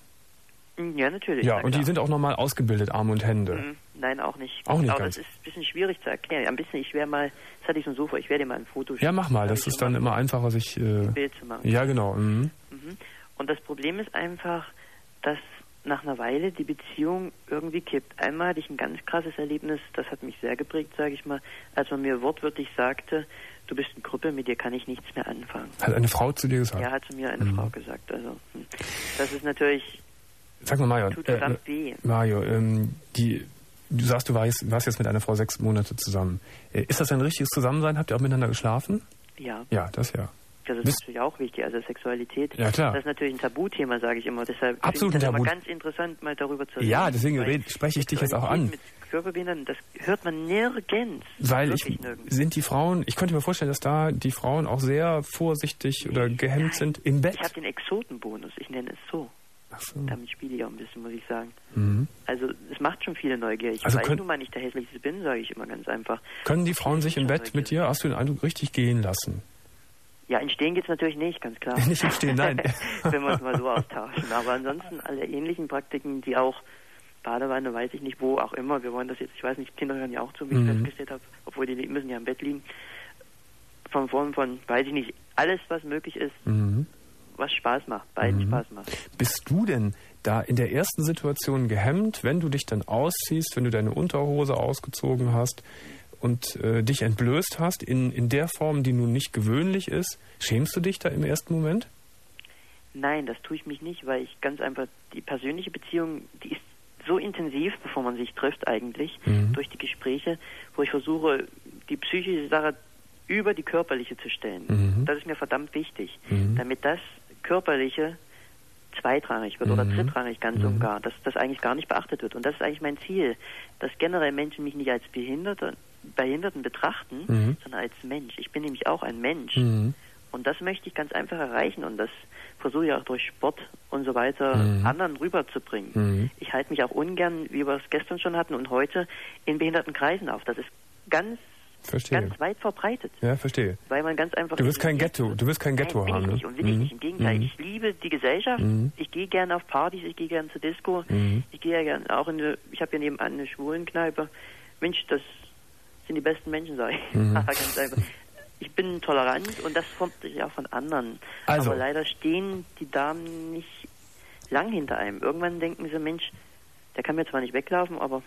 ja, natürlich. Ja, na und die klar. sind auch normal ausgebildet, Arme und Hände. Mhm, Nein, auch nicht. Auch nicht Aber ganz. das ist ein bisschen schwierig zu erklären. Ein bisschen, ich wäre mal, das hatte ich schon so vor, ich werde dir mal ein Foto Ja, mach mal, Hab das ich ist schon dann mal immer einfacher, sich... Äh, ein Bild zu machen. ja, genau. Mhm. Mhm. Und das Problem ist einfach, dass nach einer Weile die Beziehung irgendwie kippt. Einmal hatte ich ein ganz krasses Erlebnis, das hat mich sehr geprägt, sage ich mal, als man mir wortwörtlich sagte, du bist eine Krüppel, mit dir kann ich nichts mehr anfangen. Hat eine Frau zu dir gesagt? Ja, hat zu mir eine Mhm. Frau gesagt. Also hm. das ist natürlich, Sag mal, Mario, tut äh, verdammt weh. Mario, ähm, die, du sagst, du warst, warst jetzt mit einer Frau sechs Monate zusammen. Äh, ist das ein richtiges Zusammensein? Habt ihr auch miteinander geschlafen? Ja, Ja, das ja. das ist Bist- natürlich auch wichtig. Also Sexualität, Ja, klar. das ist natürlich ein Tabuthema, sage ich immer. Deshalb finde Absolut ich das ein immer Tabu. ganz interessant, mal darüber zu reden. Ja, deswegen weil red- spreche ich dich jetzt auch an. Sexualität mit Körperbehinderten, das hört man nirgends. Weil ich, Wirklich nirgends. sind die Frauen, ich könnte mir vorstellen, dass da die Frauen auch sehr vorsichtig oder gehemmt Nein. sind im Bett. Ich habe den Exotenbonus, ich nenne es so. Ach so. Damit spiele ich auch ein bisschen, muss ich sagen. Mhm. Also es macht schon viele neugierig. Also Weil ich könnt- nun mal nicht der Hässlichste bin, sage ich immer ganz einfach. Können die Frauen sich im Bett mit dir, hast du den Eindruck, richtig gehen lassen? Ja, in Stehen geht's natürlich nicht, ganz klar. Nicht im Stehen, nein. Wenn wir uns mal so austauschen. Aber ansonsten alle ähnlichen Praktiken, die auch Badewanne, weiß ich nicht, wo auch immer. Wir wollen das jetzt, ich weiß nicht, Kinder hören ja auch zu, wie Mhm. ich festgestellt habe, obwohl die müssen ja im Bett liegen. Von Form von, weiß ich nicht, alles, was möglich ist, Mhm. was Spaß macht, beiden Mhm. Spaß macht. Bist du denn da in der ersten Situation gehemmt, wenn du dich dann ausziehst, wenn du deine Unterhose ausgezogen hast und äh, dich entblößt hast, in, in der Form, die nun nicht gewöhnlich ist? Schämst du dich da im ersten Moment? Nein, das tue ich mich nicht, weil ich ganz einfach, die persönliche Beziehung, die ist so intensiv, bevor man sich trifft eigentlich, Mhm. durch die Gespräche, wo ich versuche, die psychische Sache über die körperliche zu stellen. Mhm. Das ist mir verdammt wichtig, Mhm. damit das Körperliche zweitrangig wird oder Mhm. drittrangig ganz Mhm. und gar, dass das eigentlich gar nicht beachtet wird. Und das ist eigentlich mein Ziel, dass generell Menschen mich nicht als Behinderte, Behinderten betrachten, Mhm. sondern als Mensch. Ich bin nämlich auch ein Mensch. Mhm. Und das möchte ich ganz einfach erreichen und das versuche ich auch durch Sport und so weiter Mhm. anderen rüberzubringen. Mhm. Ich halte mich auch ungern, wie wir es gestern schon hatten und heute, in behinderten Kreisen auf. Das ist ganz Verstehe. Ganz weit verbreitet. Ja, verstehe. Weil man ganz einfach... Du wirst kein Ghetto, du wirst kein Ghetto Nein, haben. Will ich ne? nicht und will ich mhm. nicht. Im Gegenteil, mhm. ich liebe die Gesellschaft. Mhm. Ich gehe gerne auf Partys, ich gehe gerne zur Disco. Mhm. Ich gehe ja gerne auch in eine... Ich habe ja nebenan eine Schwulenkneipe. Mensch, das sind die besten Menschen, sage ich. Mhm. Ganz einfach. Ich bin tolerant und das kommt sich auch von anderen. Also. Aber leider stehen die Damen nicht lang hinter einem. Irgendwann denken sie, Mensch, der kann mir zwar nicht weglaufen, aber...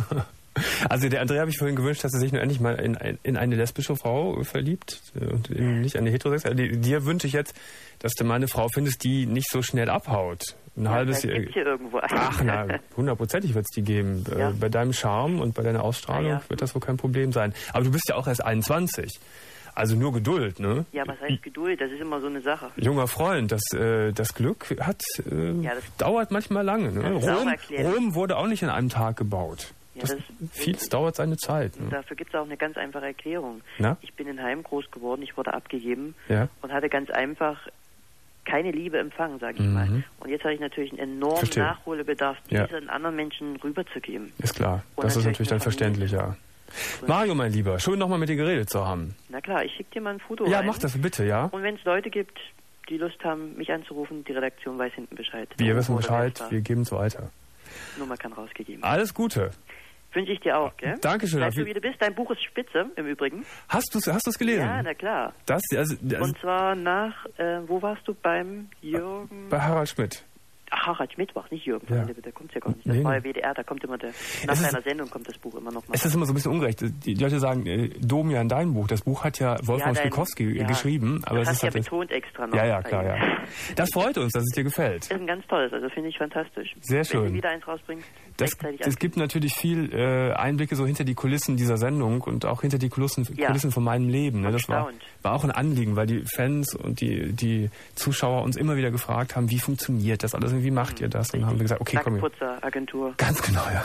Also der Andrea habe ich vorhin gewünscht, dass er sich nur endlich mal in, in eine lesbische Frau verliebt und in nicht eine heterosexuelle. Dir wünsche ich jetzt, dass du mal eine Frau findest, die nicht so schnell abhaut. Ein ja, halbes Jahr. Gibt's hier irgendwo eine. Ach na, hundertprozentig wird es die geben. Ja. Bei deinem Charme und bei deiner Ausstrahlung ja, ja. wird das wohl kein Problem sein. Aber du bist ja auch erst einundzwanzig. Also nur Geduld, ne? Ja, was heißt Geduld? Das ist immer so eine Sache. Junger Freund, das, äh, das Glück hat, äh, ja, das dauert manchmal lange. Ne? Rom, Rom wurde auch nicht in einem Tag gebaut. Ja, das, das vieles dauert seine Zeit. Ne? Dafür gibt es auch eine ganz einfache Erklärung. Na? Ich bin in Heim groß geworden, ich wurde abgegeben ja. und hatte ganz einfach keine Liebe empfangen, sage ich mhm. mal. Und jetzt habe ich natürlich einen enormen Verstehe. Nachholbedarf, ja. diese an anderen Menschen rüberzugeben. Ist klar, und das ist natürlich dann verständlich, ja. Mario, mein Lieber, schön nochmal mit dir geredet zu haben. Na klar, ich schicke dir mal ein Foto Ja, rein. mach das bitte, ja. Und wenn es Leute gibt, die Lust haben, mich anzurufen, die Redaktion weiß hinten Bescheid. Wir wissen Bescheid, wir geben es weiter. Nummer kann rausgegeben. Alles Gute. Wünsche ich dir auch, gell? Dankeschön. Weißt du, wie du bist? Dein Buch ist spitze, im Übrigen. Hast du es hast du's gelesen? Ja, na klar. Das, also, also Und zwar nach, äh, wo warst du beim Jürgen? Bei Harald Schmidt. Ach, Harald Schmidt war nicht Jürgen, ja. der, der kommt ja gar nicht. Das nee, war ja W D R, da kommt immer der, nach es seiner ist, Sendung kommt das Buch immer noch mal. Es ist immer so ein bisschen ungerecht. Die Leute sagen, äh, Domian, dein Buch. Das Buch hat ja Wolfgang ja, Spilkowski ja, geschrieben. Aber das es hast ist ja halt betont extra noch. Ja, ja, klar, ja. Das freut uns, dass es dir gefällt. Das ist ein ganz tolles, also finde ich fantastisch. Sehr schön. Wenn du wieder eins rausbringst. Das, es gibt natürlich viel äh, Einblicke so hinter die Kulissen dieser Sendung und auch hinter die Kulissen, ja. Kulissen von meinem Leben. Ne? Das war, war auch ein Anliegen, weil die Fans und die, die Zuschauer uns immer wieder gefragt haben, wie funktioniert das alles und wie macht ihr das? Und dann haben wir gesagt, okay, komm. Agentur. Ganz genau, ja.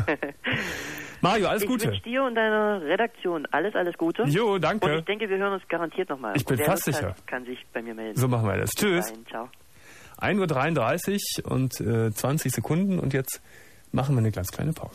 Mario, alles ich Gute. Ich wünsche dir und deiner Redaktion alles, alles Gute. Jo, danke. Und ich denke, wir hören uns garantiert nochmal. Ich bin und fast Lust sicher. Hat, kann sich bei mir melden. So machen wir das. Tschüss. Nein, ciao. ein Uhr dreiunddreißig und äh, zwanzig Sekunden und jetzt machen wir eine ganz kleine Pause.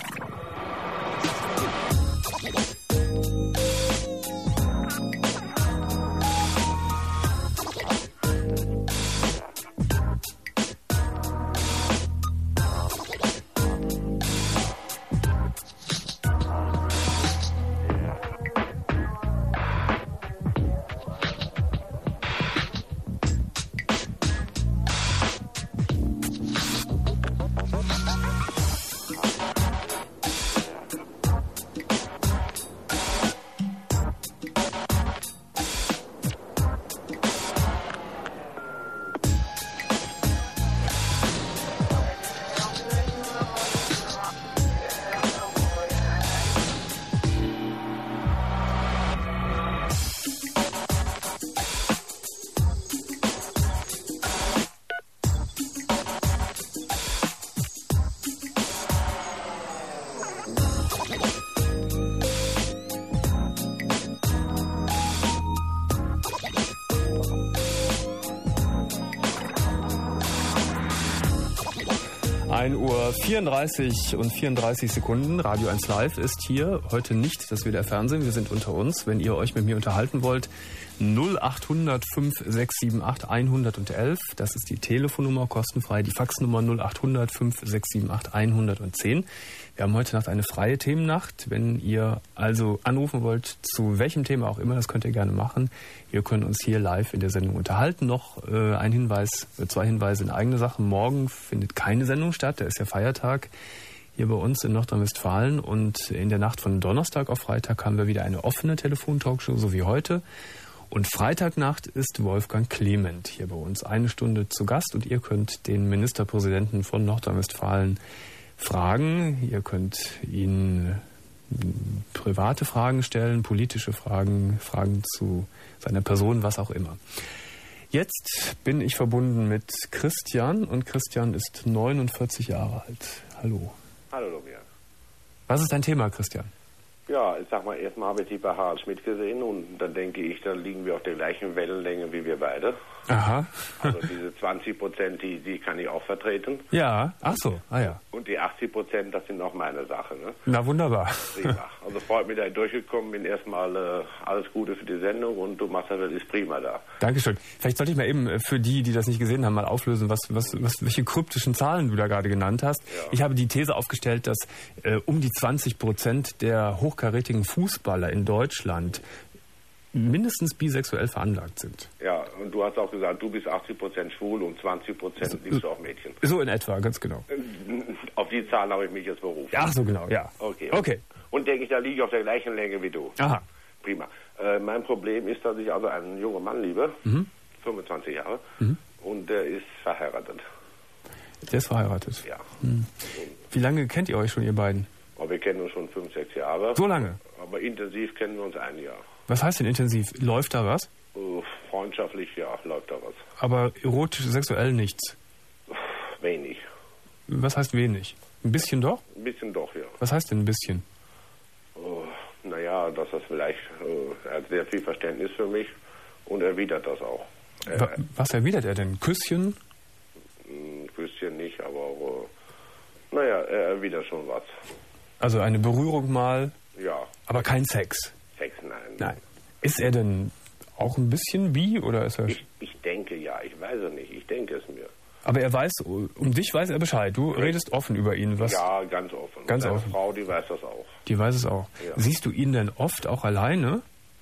ein Uhr vierunddreißig und vierunddreißig Sekunden. Radio eins Live ist hier. Heute nicht das W D R Fernsehen. Wir sind unter uns. Wenn ihr euch mit mir unterhalten wollt, null acht hundert fünf sechs sieben acht hundertelf. Das ist die Telefonnummer, kostenfrei. Die Faxnummer null acht hundert fünf sechs sieben acht hundertzehn. Wir haben heute Nacht eine freie Themennacht. Wenn ihr also anrufen wollt, zu welchem Thema auch immer, das könnt ihr gerne machen. Wir können uns hier live in der Sendung unterhalten. Noch äh, ein Hinweis, zwei Hinweise in eigene Sache. Morgen findet keine Sendung statt. Da ist ja Feiertag hier bei uns in Nordrhein-Westfalen. Und in der Nacht von Donnerstag auf Freitag haben wir wieder eine offene Telefontalkshow, so wie heute. Und Freitagnacht ist Wolfgang Clement hier bei uns eine Stunde zu Gast. Und ihr könnt den Ministerpräsidenten von Nordrhein-Westfalen fragen. Ihr könnt ihn private Fragen stellen, politische Fragen, Fragen zu seiner Person, was auch immer. Jetzt bin ich verbunden mit Christian und Christian ist neunundvierzig Jahre alt. Hallo. Hallo, Lobian. Was ist dein Thema, Christian? Ja, ich sag mal, erstmal habe ich die bei Harald Schmidt gesehen und dann denke ich, da liegen wir auf der gleichen Wellenlänge wie wir beide. Aha. Also diese zwanzig Prozent, die, die kann ich auch vertreten. Ja, ach so, ah ja. Und Und die achtzig Prozent, das sind auch meine Sache. Ne? Na, wunderbar. Prima. Also freut mich, dass ich durchgekommen bin. Erstmal äh, alles Gute für die Sendung und du machst das, das ist prima da. Dankeschön. Vielleicht sollte ich mal eben für die, die das nicht gesehen haben, mal auflösen, was, was, was, welche kryptischen Zahlen du da gerade genannt hast. Ja. Ich habe die These aufgestellt, dass äh, um die zwanzig Prozent der hochkarätigen Fußballer in Deutschland mindestens bisexuell veranlagt sind. Ja, und du hast auch gesagt, du bist achtzig Prozent schwul und zwanzig Prozent liebst du auch Mädchen. So in etwa, ganz genau. Auf die Zahlen habe ich mich jetzt berufen. Ach so, genau, ja. Okay. Okay. Und denke ich, da liege ich auf der gleichen Länge wie du. Aha. Prima. Äh, mein Problem ist, dass ich also einen jungen Mann liebe, mhm. fünfundzwanzig Jahre, mhm. und der ist verheiratet. Der ist verheiratet? Ja. Mhm. Wie lange kennt ihr euch schon, ihr beiden? Oh, wir kennen uns schon fünf, sechs Jahre. So lange? Aber intensiv kennen wir uns ein Jahr. Was heißt denn intensiv? Läuft da was? Uh, freundschaftlich, ja, läuft da was. Aber erotisch, sexuell nichts? Wenig. Was heißt wenig? Ein bisschen doch? Ein bisschen doch, ja. Was heißt denn ein bisschen? Uh, naja, dass das vielleicht, uh, er hat sehr viel Verständnis für mich und erwidert das auch. Er, was erwidert er denn? Küsschen? Ein Küsschen nicht, aber uh, naja, er erwidert schon was. Also eine Berührung mal? Ja. Aber kein Sex? Sex, nein. Nein. Ist er denn auch ein bisschen bi oder ist er... Ich, ich denke ja, ich weiß es nicht, ich denke es mir. Aber er weiß, um dich weiß er Bescheid. Du Richtig. redest offen über ihn. Was? Ja, ganz offen. Ganz Seine offen. Frau, die weiß das auch. Die weiß es auch. Ja. Siehst du ihn denn oft auch alleine?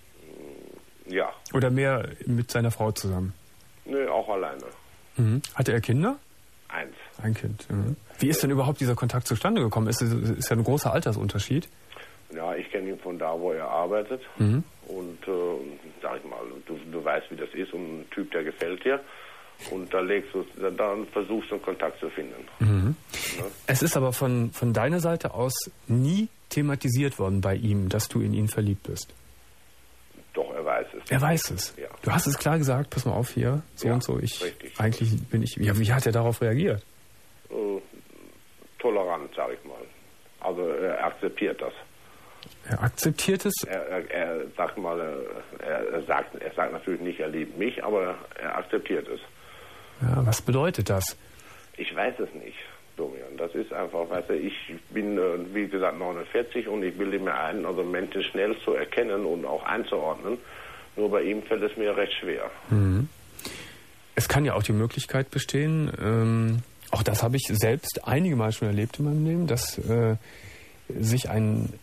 Ja. Oder mehr mit seiner Frau zusammen? Nö, auch alleine. Mhm. Hatte er Kinder? Eins. Ein Kind. Mhm. Wie ist denn überhaupt dieser Kontakt zustande gekommen? Ist, ist ja ein großer Altersunterschied. Ja, ich kenne ihn von da, wo er arbeitet. Mhm. Und äh, sag ich mal, du, du weißt, wie das ist. Und ein Typ, der gefällt dir. Und da legst du, dann versuchst du einen Kontakt zu finden. Mhm. Ne? Es ist aber von, von deiner Seite aus nie thematisiert worden bei ihm, dass du in ihn verliebt bist. Doch, er weiß es. Er weiß es. Ja. Du hast es klar gesagt, pass mal auf hier, so ja, und so. Ich, richtig. Eigentlich bin ich. Ja, wie hat er darauf reagiert? Äh, tolerant, sag ich mal. Also er akzeptiert das. Er akzeptiert es? Er, er, er sagt mal, er, er sagt, er sagt natürlich nicht, er liebt mich, aber er akzeptiert es. Ja, was bedeutet das? Ich weiß es nicht, Domian. Das ist einfach, weißt du, ich bin, wie gesagt, neunundvierzig und ich bilde mir ein, also Menschen schnell zu erkennen und auch einzuordnen. Nur bei ihm fällt es mir recht schwer. Mhm. Es kann ja auch die Möglichkeit bestehen, ähm, auch das habe ich selbst einige Mal schon erlebt in meinem Leben, dass äh, sich ein,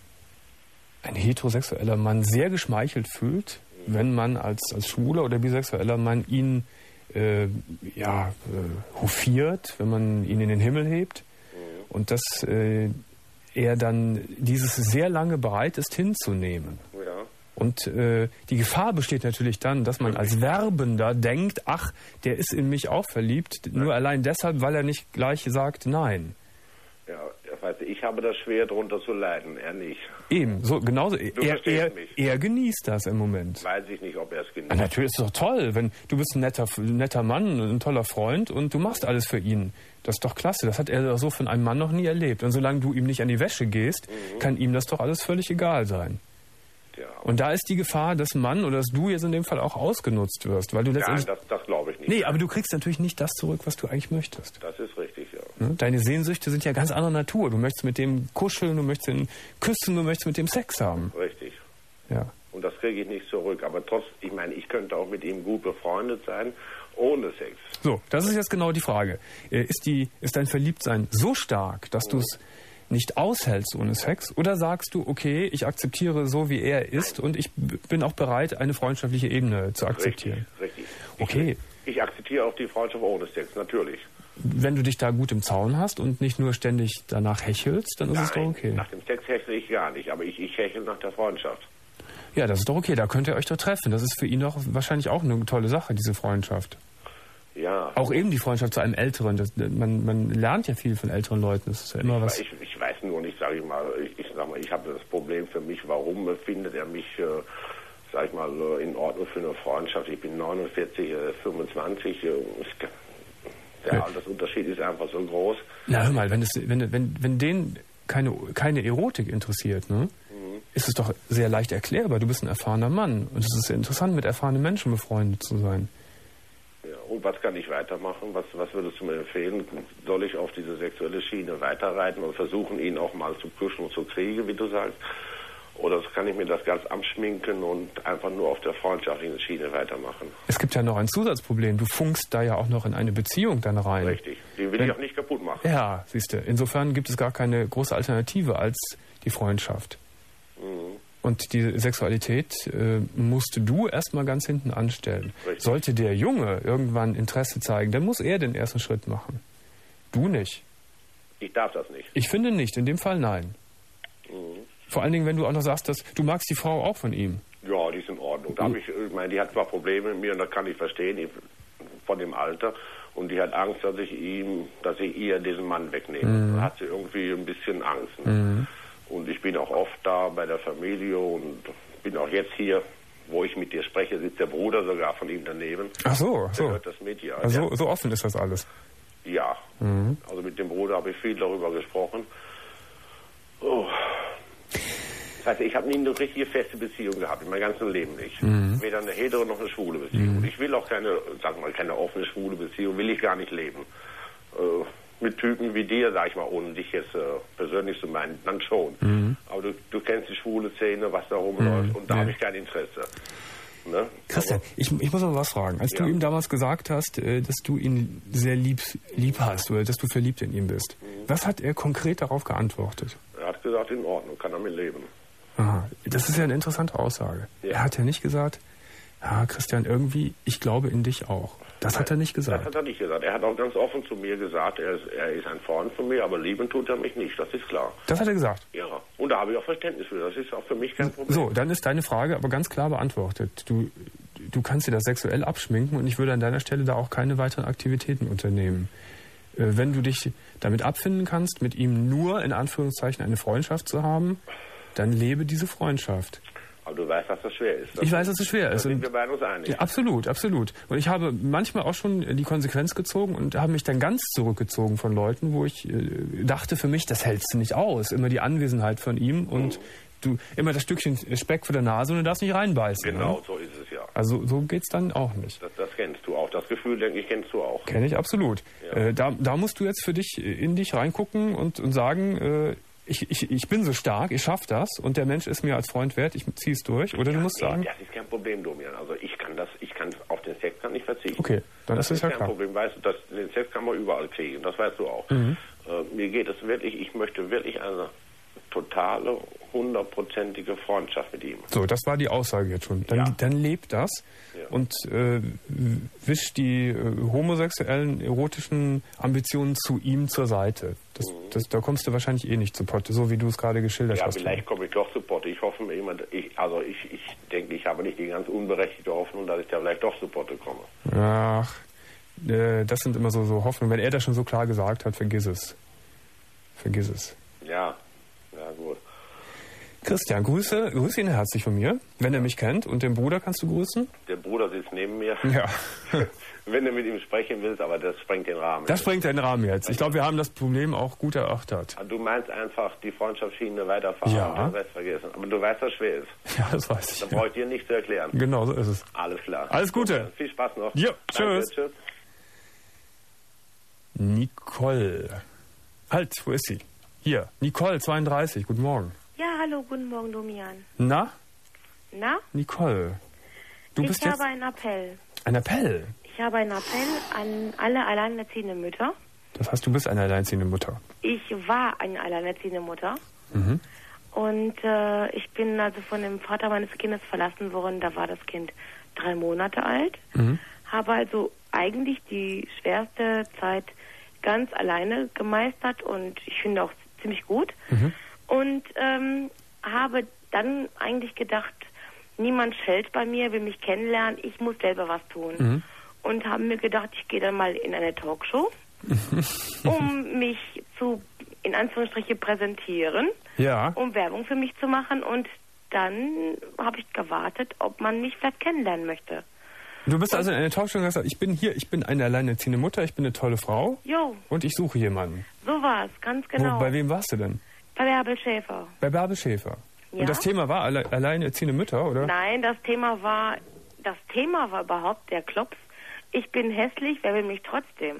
ein heterosexueller Mann sehr geschmeichelt fühlt, mhm. wenn man als, als schwuler oder bisexueller Mann ihn äh, ja, äh, hofiert, wenn man ihn in den Himmel hebt. Mhm. Und dass äh, er dann dieses sehr lange bereit ist hinzunehmen. Ja. Und äh, die Gefahr besteht natürlich dann, dass man als Werbender denkt, ach, der ist in mich auch verliebt, nein. nur allein deshalb, weil er nicht gleich sagt nein. Ja, weißt du, ich habe das schwer, darunter zu leiden, er nicht. Eben, so genauso. Du er, er, mich. er genießt das im Moment. Weiß ich nicht, ob er es genießt. Ja, natürlich ist es doch toll, wenn du bist ein netter, netter Mann, ein toller Freund und du machst alles für ihn. Das ist doch klasse. Das hat er so von einem Mann noch nie erlebt. Und solange du ihm nicht an die Wäsche gehst, mhm. kann ihm das doch alles völlig egal sein. Ja. Und da ist die Gefahr, dass Mann oder dass du jetzt in dem Fall auch ausgenutzt wirst, weil du letztendlich... Nein, das, das glaube ich nicht. Nee, aber du kriegst natürlich nicht das zurück, was du eigentlich möchtest. Das ist richtig, ja. Deine Sehnsüchte sind ja ganz anderer Natur. Du möchtest mit dem kuscheln, du möchtest ihn küssen, du möchtest mit dem Sex haben. Richtig. Ja. Und das kriege ich nicht zurück. Aber trotz, ich meine, ich könnte auch mit ihm gut befreundet sein, ohne Sex. So, das ist jetzt genau die Frage. Ist, die, ist dein Verliebtsein so stark, dass du es nicht aushältst ohne Sex? Oder sagst du, okay, ich akzeptiere so, wie er ist und ich bin auch bereit, eine freundschaftliche Ebene zu akzeptieren? Richtig, richtig. Okay. Ich, ich akzeptiere auch die Freundschaft ohne Sex, natürlich. Wenn du dich da gut im Zaun hast und nicht nur ständig danach hechelst, dann ist Nein, es doch okay. Nach dem Sex hechle ich gar nicht, aber ich, ich hechle nach der Freundschaft. Ja, das ist doch okay, da könnt ihr euch doch treffen. Das ist für ihn doch wahrscheinlich auch eine tolle Sache, diese Freundschaft. Ja. Auch eben die Freundschaft zu einem Älteren. Das, man, man lernt ja viel von älteren Leuten. Das ist ja immer ich, was. Ich, ich weiß nur nicht, sage ich mal, ich, ich sag mal, ich habe das Problem für mich, warum findet er mich, äh, sag ich mal, in Ordnung für eine Freundschaft. Ich bin neunundvierzig, äh, fünfundzwanzig. Äh, der ja. Altersunterschied ist einfach so groß. Na hör mal, wenn, es, wenn, wenn, wenn den keine, keine Erotik interessiert, ne, mhm. ist es doch sehr leicht erklärbar. Du bist ein erfahrener Mann und es ist sehr interessant, mit erfahrenen Menschen befreundet zu sein. Ja, was kann ich weitermachen? Was, was würdest du mir empfehlen? Soll ich auf diese sexuelle Schiene weiterreiten und versuchen, ihn auch mal zu pushen und zu kriegen, wie du sagst? Oder kann ich mir das ganz abschminken und einfach nur auf der freundschaftlichen Schiene weitermachen? Es gibt ja noch ein Zusatzproblem. Du funkst da ja auch noch in eine Beziehung dann rein. Richtig. Die will Wenn, ich auch nicht kaputt machen. Ja, siehst du. Insofern gibt es gar keine große Alternative als die Freundschaft. Mhm. Und die Sexualität äh, musst du erstmal ganz hinten anstellen. Richtig. Sollte der Junge irgendwann Interesse zeigen, dann muss er den ersten Schritt machen. Du nicht. Ich darf das nicht. Ich finde nicht. In dem Fall nein. Mhm. Vor allen Dingen, wenn du auch noch sagst, dass du magst die Frau auch von ihm. Ja, die ist in Ordnung. Da hab ich, ich meine, die hat zwar Probleme mit mir und das kann ich verstehen, ich, von dem Alter. Und die hat Angst, dass ich ihm, dass ich ihr diesen Mann wegnehme. Mhm. Da hat sie irgendwie ein bisschen Angst. Ne? Mhm. Und ich bin auch oft da bei der Familie und bin auch jetzt hier, wo ich mit dir spreche, sitzt der Bruder sogar von ihm daneben. Ach so, Der so. hört das mit, ja. Also, Der, so offen ist das alles. ja. Mhm. Also mit dem Bruder habe ich viel darüber gesprochen. Oh. Das heißt, ich habe nie eine richtige feste Beziehung gehabt, in meinem ganzen Leben nicht. Mhm. Weder eine hetero noch eine schwule Beziehung. Mhm. Ich will auch keine, sag mal, keine offene schwule Beziehung, will ich gar nicht leben. Äh, mit Typen wie dir, sag ich mal, ohne dich jetzt äh, persönlich zu meinen, dann schon. Mhm. Aber du, du kennst die schwule Szene, was da rumläuft, Mhm. und da Ja. habe ich kein Interesse. Ne? Christian, ich, ich muss noch was fragen. Als Ja. du ihm damals gesagt hast, äh, dass du ihn sehr lieb, lieb hast oder dass du verliebt in ihn bist, Mhm. was hat er konkret darauf geantwortet? Er hat gesagt, in Ordnung, kann er mit leben. Aha, das ist ja eine interessante Aussage. Ja. Er hat ja nicht gesagt, ja, Christian, irgendwie, ich glaube in dich auch. Das Nein, hat er nicht Das gesagt. hat er nicht gesagt. Er hat auch ganz offen zu mir gesagt, er ist, er ist ein Freund von mir, aber lieben tut er mich nicht, das ist klar. Das hat er gesagt. Ja, und da habe ich auch Verständnis für. Das ist auch für mich kein Problem. So, dann ist deine Frage aber ganz klar beantwortet. Du, du kannst dir das sexuell abschminken und ich würde an deiner Stelle da auch keine weiteren Aktivitäten unternehmen. Äh, wenn du dich damit abfinden kannst, mit ihm nur in Anführungszeichen eine Freundschaft zu haben, dann lebe diese Freundschaft. Aber du weißt, dass das schwer ist. Das Ich weiß, dass es schwer Da ist. sind Und wir beide uns einig. ja, absolut, absolut. Und ich habe manchmal auch schon die Konsequenz gezogen und habe mich dann ganz zurückgezogen von Leuten, wo ich äh, dachte für mich, das hältst du nicht aus. Immer die Anwesenheit von ihm und Mhm. du immer das Stückchen Speck vor der Nase und du darfst nicht reinbeißen. Genau, Ne? so ist es ja. Also so geht's dann auch nicht. Das, das kennst du auch. Das Gefühl, denke ich, kennst du auch. Kenne ich absolut. Ja. Äh, da, da musst du jetzt für dich äh, in dich reingucken und, und sagen, äh, ich, ich, ich bin so stark, ich schaff das und der Mensch ist mir als Freund wert, ich ziehe es durch. Oder du musst Nee, sagen, das ist kein Problem, Domian. Also ich kann das, ich kann auf den Sex kann ich verzichten. okay, dann Das ist es ist ja kein klar. Problem. Weißt du, das, den Sex kann man überall kriegen. Das weißt du auch. Mhm. Äh, mir geht es wirklich, ich möchte wirklich eine totale, hundertprozentige Freundschaft mit ihm. So, das war die Aussage jetzt schon. Dann, Ja. dann lebt das Ja. und äh, wisch die äh, homosexuellen, erotischen Ambitionen zu ihm zur Seite. Das, das, da kommst du wahrscheinlich eh nicht zu Potte, so wie du es gerade geschildert Ja, hast. vielleicht komme ich doch zu Potte. Ich hoffe mir immer, ich, also ich, ich denke, ich habe nicht die ganz unberechtigte Hoffnung, dass ich da vielleicht doch zu Potte komme. Ach, äh, das sind immer so, so Hoffnungen. Wenn er das schon so klar gesagt hat, vergiss es. Vergiss es. Ja, ja gut. Christian, grüße, grüße ihn herzlich von mir, wenn er mich kennt. Und den Bruder kannst du grüßen? Der Bruder sitzt neben mir. Ja. Wenn du mit ihm sprechen willst, aber das sprengt den Rahmen. Das sprengt den Rahmen jetzt. Ich glaube, wir haben das Problem auch gut erörtert. Du meinst einfach die Freundschaftsschiene weiterfahren Ja. und den Rest vergessen. Aber du weißt, dass es schwer ist. Ja, das weiß ich. Da brauche ich dir nichts zu erklären. Genau, so ist es. Alles klar. Alles Gute. Viel Spaß noch. Ja, Danke, tschüss. tschüss. Nicole. Halt, wo ist sie? Hier, Nicole, zweiunddreißig, guten Morgen. Ja, hallo, guten Morgen, Domian. Na, Na? Nicole. Du ich bist habe jetzt einen Appell. ein Appell. Ich habe einen Appell an alle alleinerziehenden Mütter. Das heißt, du bist eine alleinziehende Mutter. Ich war eine alleinerziehende Mutter. Mhm. Und äh, ich bin also von dem Vater meines Kindes verlassen worden. Da war das Kind drei Monate alt. Mhm. Habe also eigentlich die schwerste Zeit ganz alleine gemeistert und ich finde auch ziemlich gut. Mhm. Und ähm, habe dann eigentlich gedacht, niemand schellt bei mir, will mich kennenlernen, ich muss selber was tun. Mhm. Und habe mir gedacht, ich gehe dann mal in eine Talkshow, um mich zu, in Anführungsstriche, präsentieren, Ja. um Werbung für mich zu machen. Und dann habe ich gewartet, ob man mich vielleicht kennenlernen möchte. Du bist also in einer Talkshow und hast gesagt, ich bin hier, ich bin eine alleinerziehende Mutter, ich bin eine tolle Frau Jo, und ich suche jemanden. so war es, ganz genau. Wo, bei wem warst du denn? Bei Bärbel Schäfer. Bei Bärbel Schäfer. Ja? Und das Thema war alle, alleinerziehende Mütter, oder? Nein, das Thema war, das Thema war überhaupt der Klops. Ich bin hässlich, wer will mich trotzdem?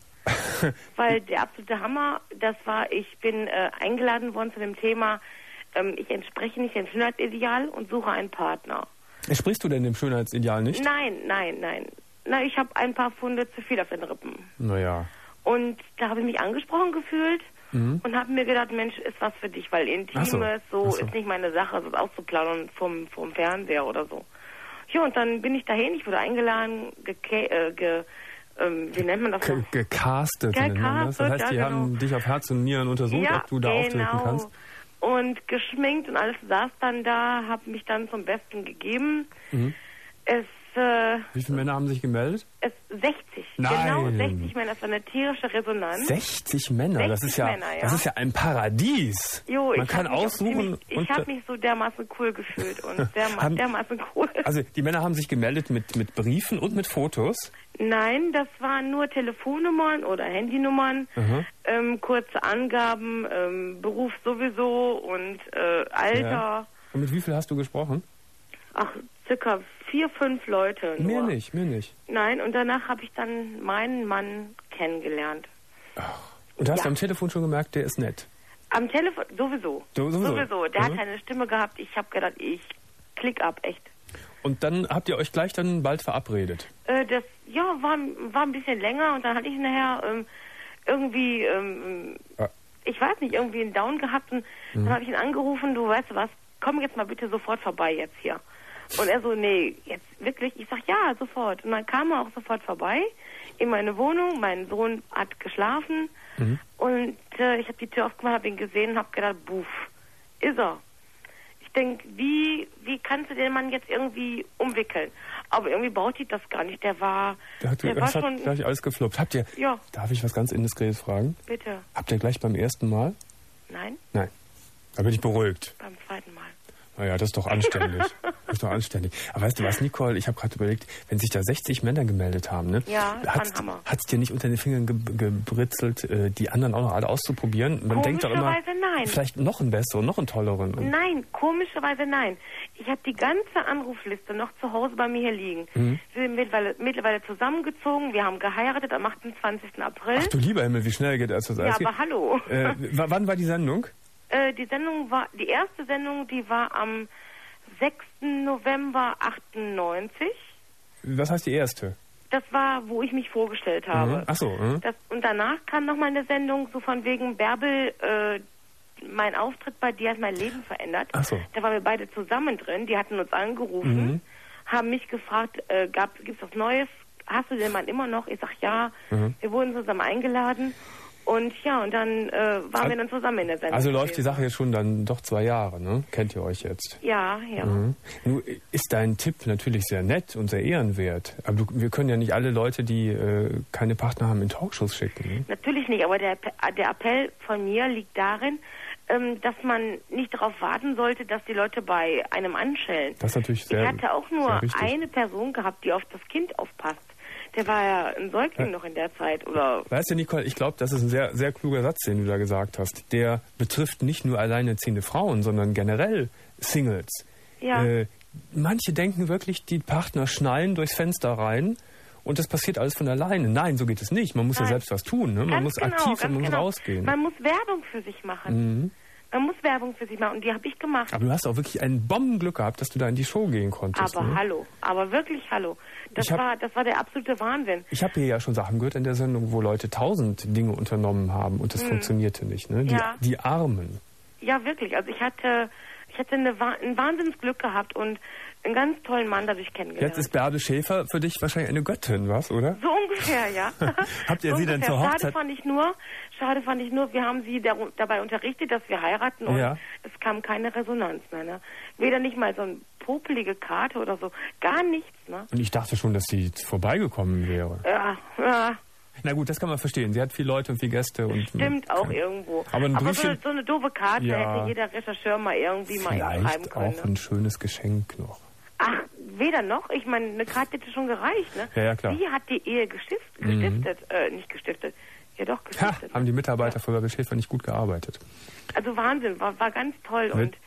Weil der absolute Hammer, das war, ich bin äh, eingeladen worden zu dem Thema, ähm, ich entspreche nicht dem Schönheitsideal und suche einen Partner. Sprichst du denn dem Schönheitsideal nicht? Nein, nein, nein. Na, ich habe ein paar Pfunde zu viel auf den Rippen. Naja. Und da habe ich mich angesprochen gefühlt mhm. und habe mir gedacht, Mensch, ist was für dich, weil Intimes so, so, so ist nicht meine Sache, so auszuplaudern vom, vom Fernseher oder so. Ja, und dann bin ich dahin, ich wurde eingeladen, ge, äh, ge ähm, wie nennt man das? Ge gecastet. Gecastet, das heißt, die ja, haben genau. dich auf Herz und Nieren untersucht, ja, ob du da genau. auftreten kannst. Und geschminkt und alles, saß dann da, habe mich dann zum Besten gegeben. Mhm. Es äh, Wie viele Männer haben sich gemeldet? Es sechzig. Nein. Genau, sechzig Männer. Das war eine tierische Resonanz. sechzig Männer? Das ist ja, Männer, ja. das ist ja ein Paradies. Jo, Man ich kann aussuchen. Ziemlich, ich habe mich so dermaßen cool gefühlt und derma haben, dermaßen cool. Also die Männer haben sich gemeldet mit, mit Briefen und mit Fotos? Nein, das waren nur Telefonnummern oder Handynummern, mhm. ähm, kurze Angaben, ähm, Beruf sowieso und äh, Alter. Ja. Und mit wie viel hast du gesprochen? Ach, circa vier, fünf Leute nur. Mehr nicht, mehr nicht. Nein, und danach habe ich dann meinen Mann kennengelernt. Ach. Und hast du ja. am Telefon schon gemerkt, der ist nett? Am Telefon, sowieso. So, sowieso. Sowieso. Der mhm. hat eine Stimme gehabt, ich habe gedacht, ich klick ab, echt. Und dann habt ihr euch gleich dann bald verabredet? Äh, das, ja, war, war ein bisschen länger und dann hatte ich nachher ähm, irgendwie, ähm, ah. ich weiß nicht, irgendwie einen Down gehabt und mhm. dann habe ich ihn angerufen, du weißt du was, komm jetzt mal bitte sofort vorbei jetzt hier. Und er so, nee, jetzt wirklich? Ich sag, ja, sofort. Und dann kam er auch sofort vorbei in meine Wohnung. Mein Sohn hat geschlafen. Mhm. Und äh, ich habe die Tür aufgemacht, habe ihn gesehen und habe gedacht, buff, ist er. Ich denke, wie, wie kannst du den Mann jetzt irgendwie umwickeln? Aber irgendwie baut die das gar nicht. Der war, der hat, der das war hat schon... gleich alles gefloppt. Habt ihr, ja. Darf ich was ganz Indiskretes fragen? Bitte. Habt ihr gleich beim ersten Mal? Nein. Nein. Da bin ich beruhigt. Beim zweiten Mal. Naja, das ist doch anständig. Das ist doch anständig. Aber weißt du was, Nicole, ich habe gerade überlegt, wenn sich da sechzig Männer gemeldet haben, ne? Ja, das hat's, war ein Hammer. Hat's dir nicht unter den Fingern ge gebritzelt, äh, die anderen auch noch alle auszuprobieren? Man denkt doch immer, nein. vielleicht noch einen besseren, noch einen tolleren. Nein, komischerweise nein. Ich habe die ganze Anrufliste noch zu Hause bei mir hier liegen. Mhm. Wir sind mittlerweile, mittlerweile zusammengezogen, wir haben geheiratet am achtundzwanzigsten April. Ach du lieber Himmel, wie schnell geht das? Ja, aber hallo. Äh, wann war die Sendung? Äh, die Sendung war, die erste Sendung, die war am sechsten November achtundneunzig. Was heißt die erste? Das war, wo ich mich vorgestellt habe. Mhm. Ach so. Mhm. Das, und danach kam nochmal eine Sendung, so von wegen Bärbel, äh, mein Auftritt bei dir hat mein Leben verändert. Ach so. Da waren wir beide zusammen drin, die hatten uns angerufen, mhm. haben mich gefragt, äh, gibt es was Neues? Hast du den Mann immer noch? Ich sag ja. Mhm. Wir wurden zusammen eingeladen. Und ja, und dann äh, waren also, wir dann zusammen in der Sendung. Also läuft die Sache jetzt schon dann doch zwei Jahre, ne? Kennt ihr euch jetzt? Ja, ja. Mhm. Nun ist dein Tipp natürlich sehr nett und sehr ehrenwert. Aber du, wir können ja nicht alle Leute, die äh, keine Partner haben, in Talkshows schicken. Ne? Natürlich nicht, aber der, der Appell von mir liegt darin, ähm, dass man nicht darauf warten sollte, dass die Leute bei einem anschellen. Das ist natürlich sehr Ich hatte auch nur eine Person gehabt, die auf das Kind aufpasst. Der war ja ein Säugling ja. noch in der Zeit, oder? Weißt du, Nicole, ich glaube, das ist ein sehr, sehr kluger Satz, den du da gesagt hast. Der betrifft nicht nur alleinerziehende Frauen, sondern generell Singles. Ja. Äh, manche denken wirklich, die Partner schnallen durchs Fenster rein und das passiert alles von alleine. Nein, so geht es nicht. Man muss Nein. ja selbst was tun. Ne? Man ganz muss genau, aktiv sein, man muss genau. rausgehen. Man muss Werbung für sich machen. Mhm. Man muss Werbung für sich machen und die habe ich gemacht. Aber du hast auch wirklich ein Bombenglück gehabt, dass du da in die Show gehen konntest. Aber ne? hallo, aber wirklich hallo. Das hab, war, das war der absolute Wahnsinn. Ich habe hier ja schon Sachen gehört in der Sendung, wo Leute tausend Dinge unternommen haben und das hm. funktionierte nicht. Ne? Die, ja. die Armen. Ja, wirklich. Also ich hatte, ich hatte eine, ein Wahnsinnsglück gehabt und einen ganz tollen Mann dadurch kennengelernt. Jetzt ist Bärbel Schäfer für dich wahrscheinlich eine Göttin, was, oder? So ungefähr, ja. Habt ihr so sie denn zur Hochzeit? Schade fand ich nur, schade fand ich nur, wir haben sie der, dabei unterrichtet, dass wir heiraten und ja. es kam keine Resonanz mehr. Ne? Weder nicht mal so eine popelige Karte oder so, gar nichts. Ne? Und ich dachte schon, dass sie vorbeigekommen wäre. Ja, ja. Na gut, das kann man verstehen. Sie hat viele Leute und viele Gäste. Und stimmt auch irgendwo. Aber, ein aber so, Briefchen, so eine doofe Karte ja, hätte jeder Rechercheur mal irgendwie mal schreiben können. Vielleicht auch ein schönes Geschenk noch. Ach, weder noch. Ich meine, eine Karte hätte schon gereicht, ne? Ja, ja, klar. Sie hat die Ehe gestift, gestiftet, mhm. äh, nicht gestiftet. Ja, doch, gestiftet. Ha, haben die Mitarbeiter ja. von Bärbel Schäfer nicht gut gearbeitet. Also Wahnsinn, war, war ganz toll. Mit? Und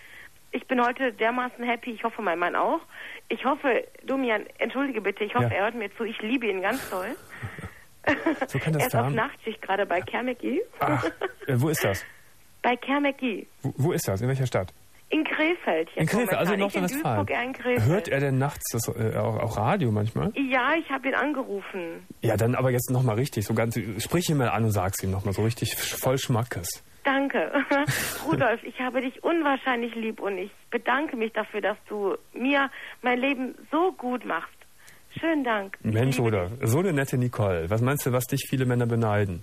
Ich bin heute dermaßen happy, ich hoffe, mein Mann auch. Ich hoffe, Domian, entschuldige bitte, ich hoffe, ja. er hört mir zu, ich liebe ihn ganz toll. So kann das er ist auf Nachtschicht gerade bei Kermecki. Ach, äh, wo ist das? Bei Kermecki. Wo, wo ist das? In welcher Stadt? In Krefeld. In Krefeld, also in Nordrhein-Westfalen. Hört er denn nachts das, äh, auch, auch Radio manchmal? Ja, ich habe ihn angerufen. Ja, dann aber jetzt nochmal richtig, so ganz, sprich ihn mal an und sag's ihm nochmal so richtig voll Schmackes. Danke. Rudolf, ich habe dich unwahrscheinlich lieb und ich bedanke mich dafür, dass du mir mein Leben so gut machst. Schönen Dank. Mensch, Rudolf, so eine nette Nicole. Was meinst du, was dich viele Männer beneiden?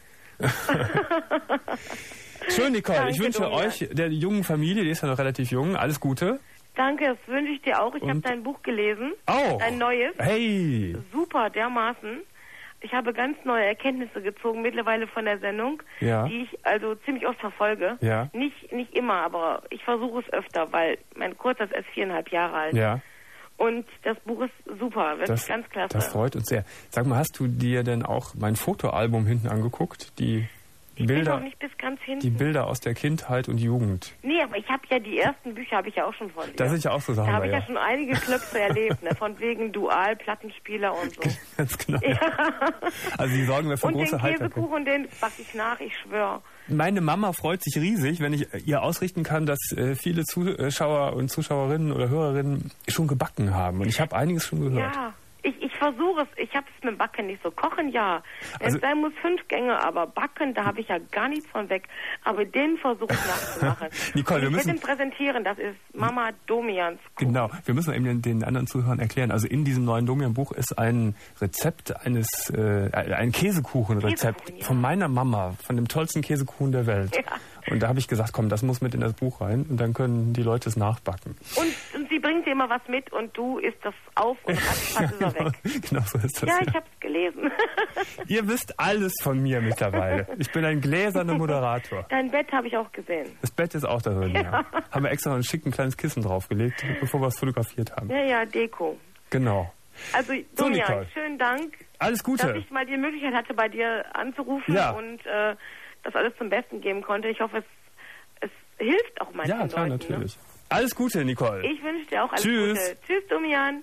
Schön, Nicole. Danke, ich wünsche Domian. euch, der jungen Familie, die ist ja noch relativ jung, alles Gute. Danke, das wünsche ich dir auch. Ich habe dein Buch gelesen. Oh. Ein neues. Hey. Super, dermaßen. Ich habe ganz neue Erkenntnisse gezogen mittlerweile von der Sendung, ja. die ich also ziemlich oft verfolge. Ja. Nicht, nicht immer, aber ich versuche es öfter, weil mein Kurzer ist erst viereinhalb Jahre alt. Ja. Und das Buch ist super, wirklich das, ganz klasse. Das freut uns sehr. Sag mal, hast du dir denn auch mein Fotoalbum hinten angeguckt? Die ich Bilder, bin noch nicht bis ganz hinten. Die Bilder aus der Kindheit und Jugend. Nee, aber ich habe ja die ersten Bücher habe ich ja auch schon von dir. Das ist ja auch so Sachen. Da habe ich ja. ja schon einige Klöpse erlebt, ne? Von wegen Dual, Plattenspieler und so. Ganz genau. Ja. Also die sorgen wir für und große Halterung. Und den Käsekuchen, den backe ich nach, ich schwöre. Meine Mama freut sich riesig, wenn ich ihr ausrichten kann, dass äh, viele Zuschauer und Zuschauerinnen oder Hörerinnen schon gebacken haben. Und ich habe einiges schon gehört. Ja, ich, ich versuche es. Ich habe es mit dem Backen nicht so. Kochen, ja. Wenn Also, es sein muss, fünf Gänge, aber Backen, da habe ich ja gar nichts von weg. Aber den versuche ich nachzumachen. Nicole, wir ich müssen will den präsentieren. Das ist Mama Domians Kuchen. Genau. Wir müssen eben den, den anderen Zuhörern erklären. Also in diesem neuen Domian-Buch ist ein Rezept eines, äh, ein Käsekuchenrezept Käsekuchen, ja. von meiner Mama, von dem tollsten Käsekuchen der Welt. Ja. Und da habe ich gesagt, komm, das muss mit in das Buch rein und dann können die Leute es nachbacken. Und, und sie bringt dir immer was mit und du isst das auf und ratzfatz ist er genau, weg. Genau so ist das. Ja, ja. ich habe es gelesen. Ihr wisst alles von mir mittlerweile. Ich bin ein gläserner Moderator. Dein Bett habe ich auch gesehen. Das Bett ist auch da drin, ja. Ja. Haben wir extra noch ein schicken kleines Kissen draufgelegt, bevor wir es fotografiert haben. Ja, ja, Deko. Genau. Also, So, Domian, Nicole. schönen Dank, Alles Gute. dass ich mal die Möglichkeit hatte, bei dir anzurufen Ja. und äh, das alles zum Besten geben konnte. Ich hoffe, es, es hilft auch manchen Ja, klar, Leuten. natürlich. Ne? Alles Gute, Nicole. Ich wünsche dir auch alles Tschüss. Gute. Tschüss, Domian.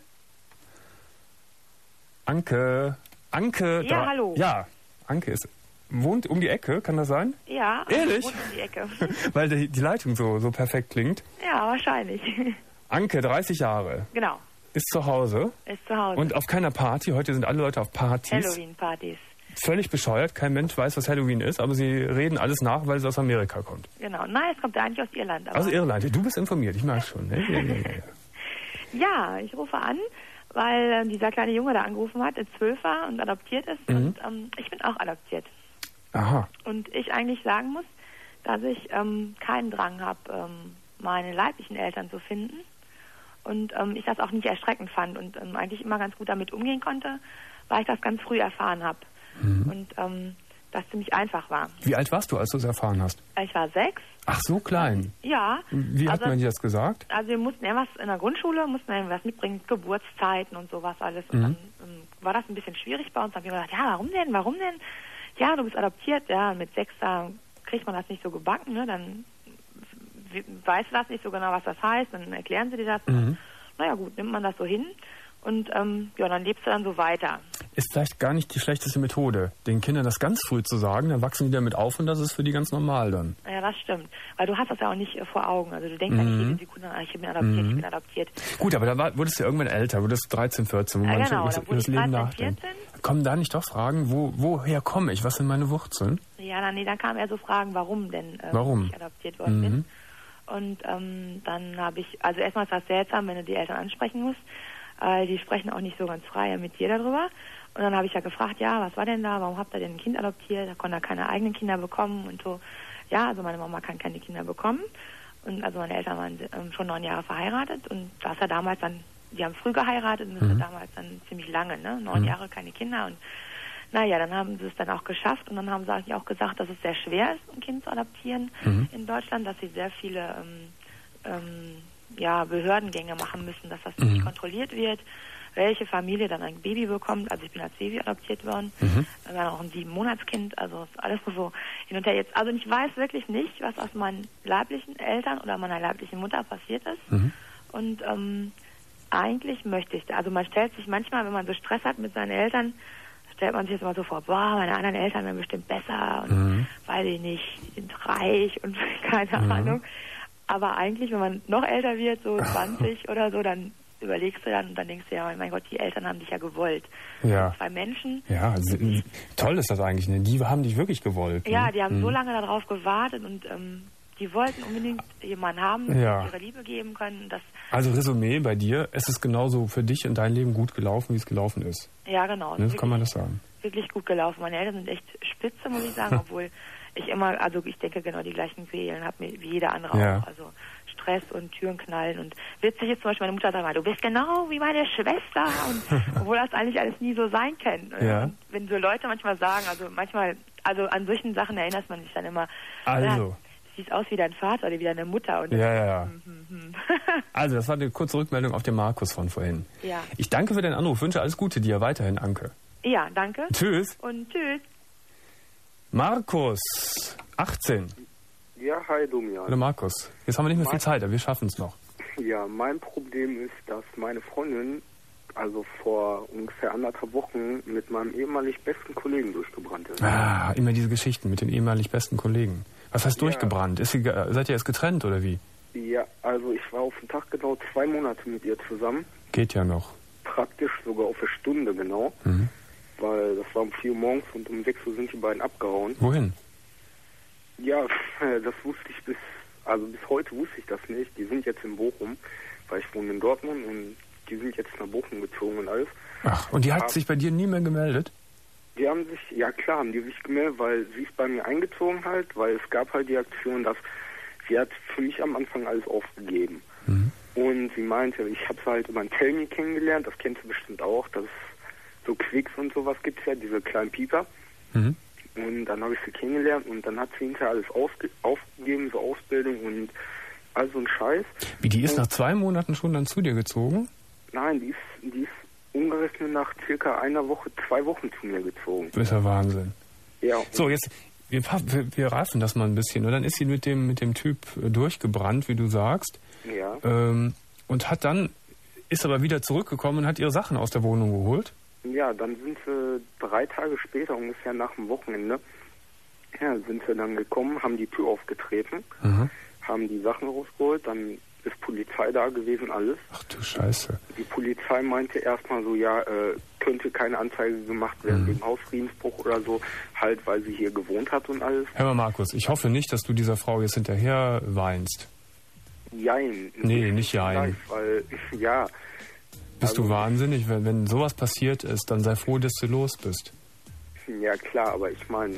Anke. Anke. Ja, da, hallo. Ja, Anke ist, wohnt um die Ecke, kann das sein? Ja, Ehrlich? wohnt um die Ecke. Weil die, die Leitung so, so perfekt klingt. Ja, wahrscheinlich. Anke, dreißig Jahre, Genau, ist zu Hause ist zu Hause. und auf keiner Party. Heute sind alle Leute auf Partys. Halloween-Partys. Völlig bescheuert. Kein Mensch weiß, was Halloween ist, aber sie reden alles nach, weil es aus Amerika kommt. Genau. Nein, es kommt ja eigentlich aus Irland. Aber Aus Irland. Du bist informiert, ich mag schon. Ne? Ja, ja, ja. Ja, ich rufe an, weil äh, dieser kleine Junge da angerufen hat, der zwölf war und adoptiert ist. Mhm. Und ähm, ich bin auch adoptiert. Aha. Und ich eigentlich sagen muss, dass ich ähm, keinen Drang habe, ähm, meine leiblichen Eltern zu finden. Und ähm, ich das auch nicht erschreckend fand und ähm, eigentlich immer ganz gut damit umgehen konnte, weil ich das ganz früh erfahren habe. Mhm. Und ähm, das ziemlich einfach war. Wie alt warst du, als du es erfahren hast? Ich war sechs. Ach, so klein. Ja. Wie hat also, man dir das gesagt? Also wir mussten irgendwas in der Grundschule, mussten wir irgendwas mitbringen, Geburtszeiten und sowas alles. Und Mhm. dann ähm, war das ein bisschen schwierig bei uns. Da haben wir gedacht, ja, warum denn, warum denn? Ja, du bist adoptiert. Ja, mit sechs, da kriegt man das nicht so gebacken. Ne? Dann w- weißt du das nicht so genau, was das heißt. Dann erklären sie dir das. Mhm. Naja gut, nimmt man das so hin. Und ähm, ja, dann lebst du dann so weiter. Ist vielleicht gar nicht die schlechteste Methode, den Kindern das ganz früh zu sagen, dann wachsen die damit auf und das ist für die ganz normal dann. Ja, das stimmt. Weil du hast das ja auch nicht äh, vor Augen. Also du denkst ja Mhm. nicht jede Sekunde, ah, ich bin adoptiert, Mhm. ich bin adoptiert. Gut, aber da war, wurdest du irgendwann älter, wurdest dreizehn, vierzehn, wo Ja, man genau, schon dann über wurde das ich Leben dreizehn, nachdenkt. vierzehn. Kommen da nicht doch Fragen, wo, woher komme ich, was sind meine Wurzeln? Ja, dann, nee, dann kamen eher so Fragen, warum denn ähm, Warum? ich adoptiert worden Mhm. bin. Und ähm, dann habe ich, also erstmal ist das seltsam, wenn du die Eltern ansprechen musst. Äh, die sprechen auch nicht so ganz frei mit dir darüber. Und dann habe ich ja gefragt, ja, was war denn da, warum habt ihr denn ein Kind adoptiert? Da konnte er keine eigenen Kinder bekommen und so. Ja, also meine Mama kann keine Kinder bekommen. Und also meine Eltern waren ähm, schon neun Jahre verheiratet und das ja damals dann, die haben früh geheiratet und das Mhm. war damals dann ziemlich lange, ne? Neun Mhm. Jahre, keine Kinder und naja, dann haben sie es dann auch geschafft und dann haben sie eigentlich auch gesagt, dass es sehr schwer ist, ein Kind zu adoptieren Mhm. in Deutschland, dass sie sehr viele ähm, ähm, ja, Behördengänge machen müssen, dass das Mhm. nicht kontrolliert wird, welche Familie dann ein Baby bekommt. Also ich bin als Baby adoptiert worden. Mhm. Dann war noch ein sieben Monatskind. Also ist alles nur so hin und her jetzt. Also ich weiß wirklich nicht, was aus meinen leiblichen Eltern oder meiner leiblichen Mutter passiert ist. Mhm. Und ähm, eigentlich möchte ich, also man stellt sich manchmal, wenn man so Stress hat mit seinen Eltern, stellt man sich jetzt immer so vor, boah, meine anderen Eltern wären bestimmt besser und Mhm. weiß ich nicht, die sind reich und keine Mhm. Ahnung. Aber eigentlich, wenn man noch älter wird, so zwanzig oder so, dann überlegst du dann und dann denkst du, ja, mein Gott, die Eltern haben dich ja gewollt. Ja. Zwei Menschen. Ja, also, toll ist das eigentlich. Ne? Die haben dich wirklich gewollt. Ja, ne? die haben Mhm. so lange darauf gewartet und ähm, die wollten unbedingt jemanden haben, die Ja. ihre Liebe geben können. Das, Also Resümee bei dir, es ist genauso für dich in deinem Leben gut gelaufen, wie es gelaufen ist. ja, genau. Ne? So Wirklich- kann man das sagen. wirklich gut gelaufen. Meine Eltern sind echt spitze, muss ich sagen, obwohl ich immer, also ich denke genau die gleichen Quälen habe wie jeder andere Ja. auch. Also Stress und Türen knallen und witzig ist zum Beispiel, meine Mutter sagt mal, du bist genau wie meine Schwester und obwohl das eigentlich alles nie so sein kann. Ja. Und wenn so Leute manchmal sagen, also manchmal, also an solchen Sachen erinnert man sich dann immer, Also. ja, siehst aus wie dein Vater oder wie deine Mutter. Und Ja, ja, ja. Mhm. Also, das war eine kurze Rückmeldung auf den Markus von vorhin. Ja. Ich danke für den Anruf, wünsche alles Gute dir weiterhin, Anke. Ja, danke. Tschüss. Und tschüss. Markus, achtzehn. Ja, hi Domian. Hallo Markus. Jetzt haben wir nicht mehr viel Zeit, aber wir schaffen es noch. Ja, mein Problem ist, dass meine Freundin also vor ungefähr anderthalb Wochen mit meinem ehemalig besten Kollegen durchgebrannt ist. Ah, immer diese Geschichten mit den ehemalig besten Kollegen. Was heißt Ja. durchgebrannt? Ist sie, ge- seid ihr jetzt getrennt oder wie? Ja, also ich war auf den Tag genau zwei Monate mit ihr zusammen. Geht ja noch. Praktisch sogar auf eine Stunde genau. Mhm. Weil das war um vier Uhr morgens und um sechs Uhr sind die beiden abgehauen. Wohin? Ja, das wusste ich bis, also bis heute wusste ich das nicht. Die sind jetzt in Bochum, weil ich wohne in Dortmund und die sind jetzt nach Bochum gezogen und alles. Ach, und die hat Aber sich bei dir nie mehr gemeldet? Die haben sich, ja klar, haben die sich gemeldet, weil sie ist bei mir eingezogen halt, weil es gab halt die Aktion, dass sie hat für mich am Anfang alles aufgegeben. Mhm. Und sie meinte, ich habe sie halt über ein Tell Me kennengelernt, das kennst du bestimmt auch, dass so Quicks und sowas gibt's ja, diese kleinen Pieper. Mhm. Und dann habe ich sie kennengelernt und dann hat sie hinterher alles ausge aufgegeben, so Ausbildung und all so ein Scheiß. Wie, die ist und, nach zwei Monaten schon dann zu dir gezogen? Nein, die ist, die ist umgerechnet nach circa einer Woche, zwei Wochen zu mir gezogen. Das ist ja Wahnsinn. Ja. So, jetzt, wir, wir, wir reifen das mal ein bisschen. Und dann ist sie mit dem, mit dem Typ äh, durchgebrannt, wie du sagst. Ja. Ähm, und hat dann, ist aber wieder zurückgekommen und hat ihre Sachen aus der Wohnung geholt. Ja, dann sind sie drei Tage später, ungefähr nach dem Wochenende, ja, sind sie dann gekommen, haben die Tür aufgetreten, Mhm. haben die Sachen rausgeholt, dann ist Polizei da gewesen, alles. Ach du Scheiße. Die Polizei meinte erstmal so, ja, äh, könnte keine Anzeige gemacht werden Mhm. wegen Hausfriedensbruch oder so, halt, weil sie hier gewohnt hat und alles. Hör mal, Markus, ich hoffe nicht, dass du dieser Frau jetzt hinterher weinst. Jein. Nee, nicht jein. Weil, ja. Bist also, du wahnsinnig? Wenn, wenn sowas passiert ist, dann sei froh, dass du los bist. Ja, klar, aber ich meine,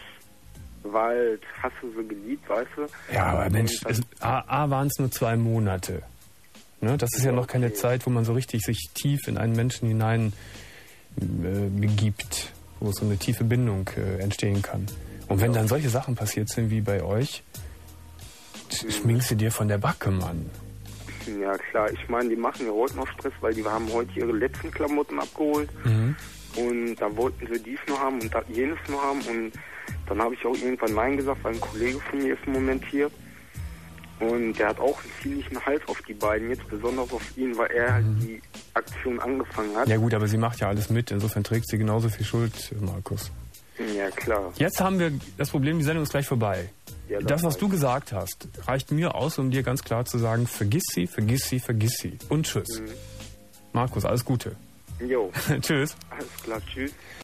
Wald, hast du so geliebt, weißt du? Ja, aber Mensch, Und es, A, A waren es nur zwei Monate. Ne? Das ist ja noch keine okay. Zeit, wo man so richtig sich tief in einen Menschen hinein äh, begibt, wo so eine tiefe Bindung äh, entstehen kann. Und wenn dann solche Sachen passiert sind wie bei euch, sch- schminkst du dir von der Backe, Mann. Ja, klar. Ich meine, die machen ja heute noch Stress, weil die haben heute ihre letzten Klamotten abgeholt. Mhm. Und da wollten sie dies noch haben und da jenes noch haben. Und dann habe ich auch irgendwann Nein gesagt, weil ein Kollege von mir ist im Moment hier. Und der hat auch einen ziemlichen Hals auf die beiden, jetzt besonders auf ihn, weil er halt die Aktion angefangen hat. Ja gut, aber sie macht ja alles mit. Insofern trägt sie genauso viel Schuld, Markus. Ja, klar. Jetzt haben wir das Problem, die Sendung ist gleich vorbei. Ja, das, was weiß du ich. gesagt hast, reicht mir aus, um dir ganz klar zu sagen, vergiss sie, vergiss sie, vergiss sie. Und tschüss. Mhm. Markus, alles Gute. Jo, Tschüss. alles klar, tschüss.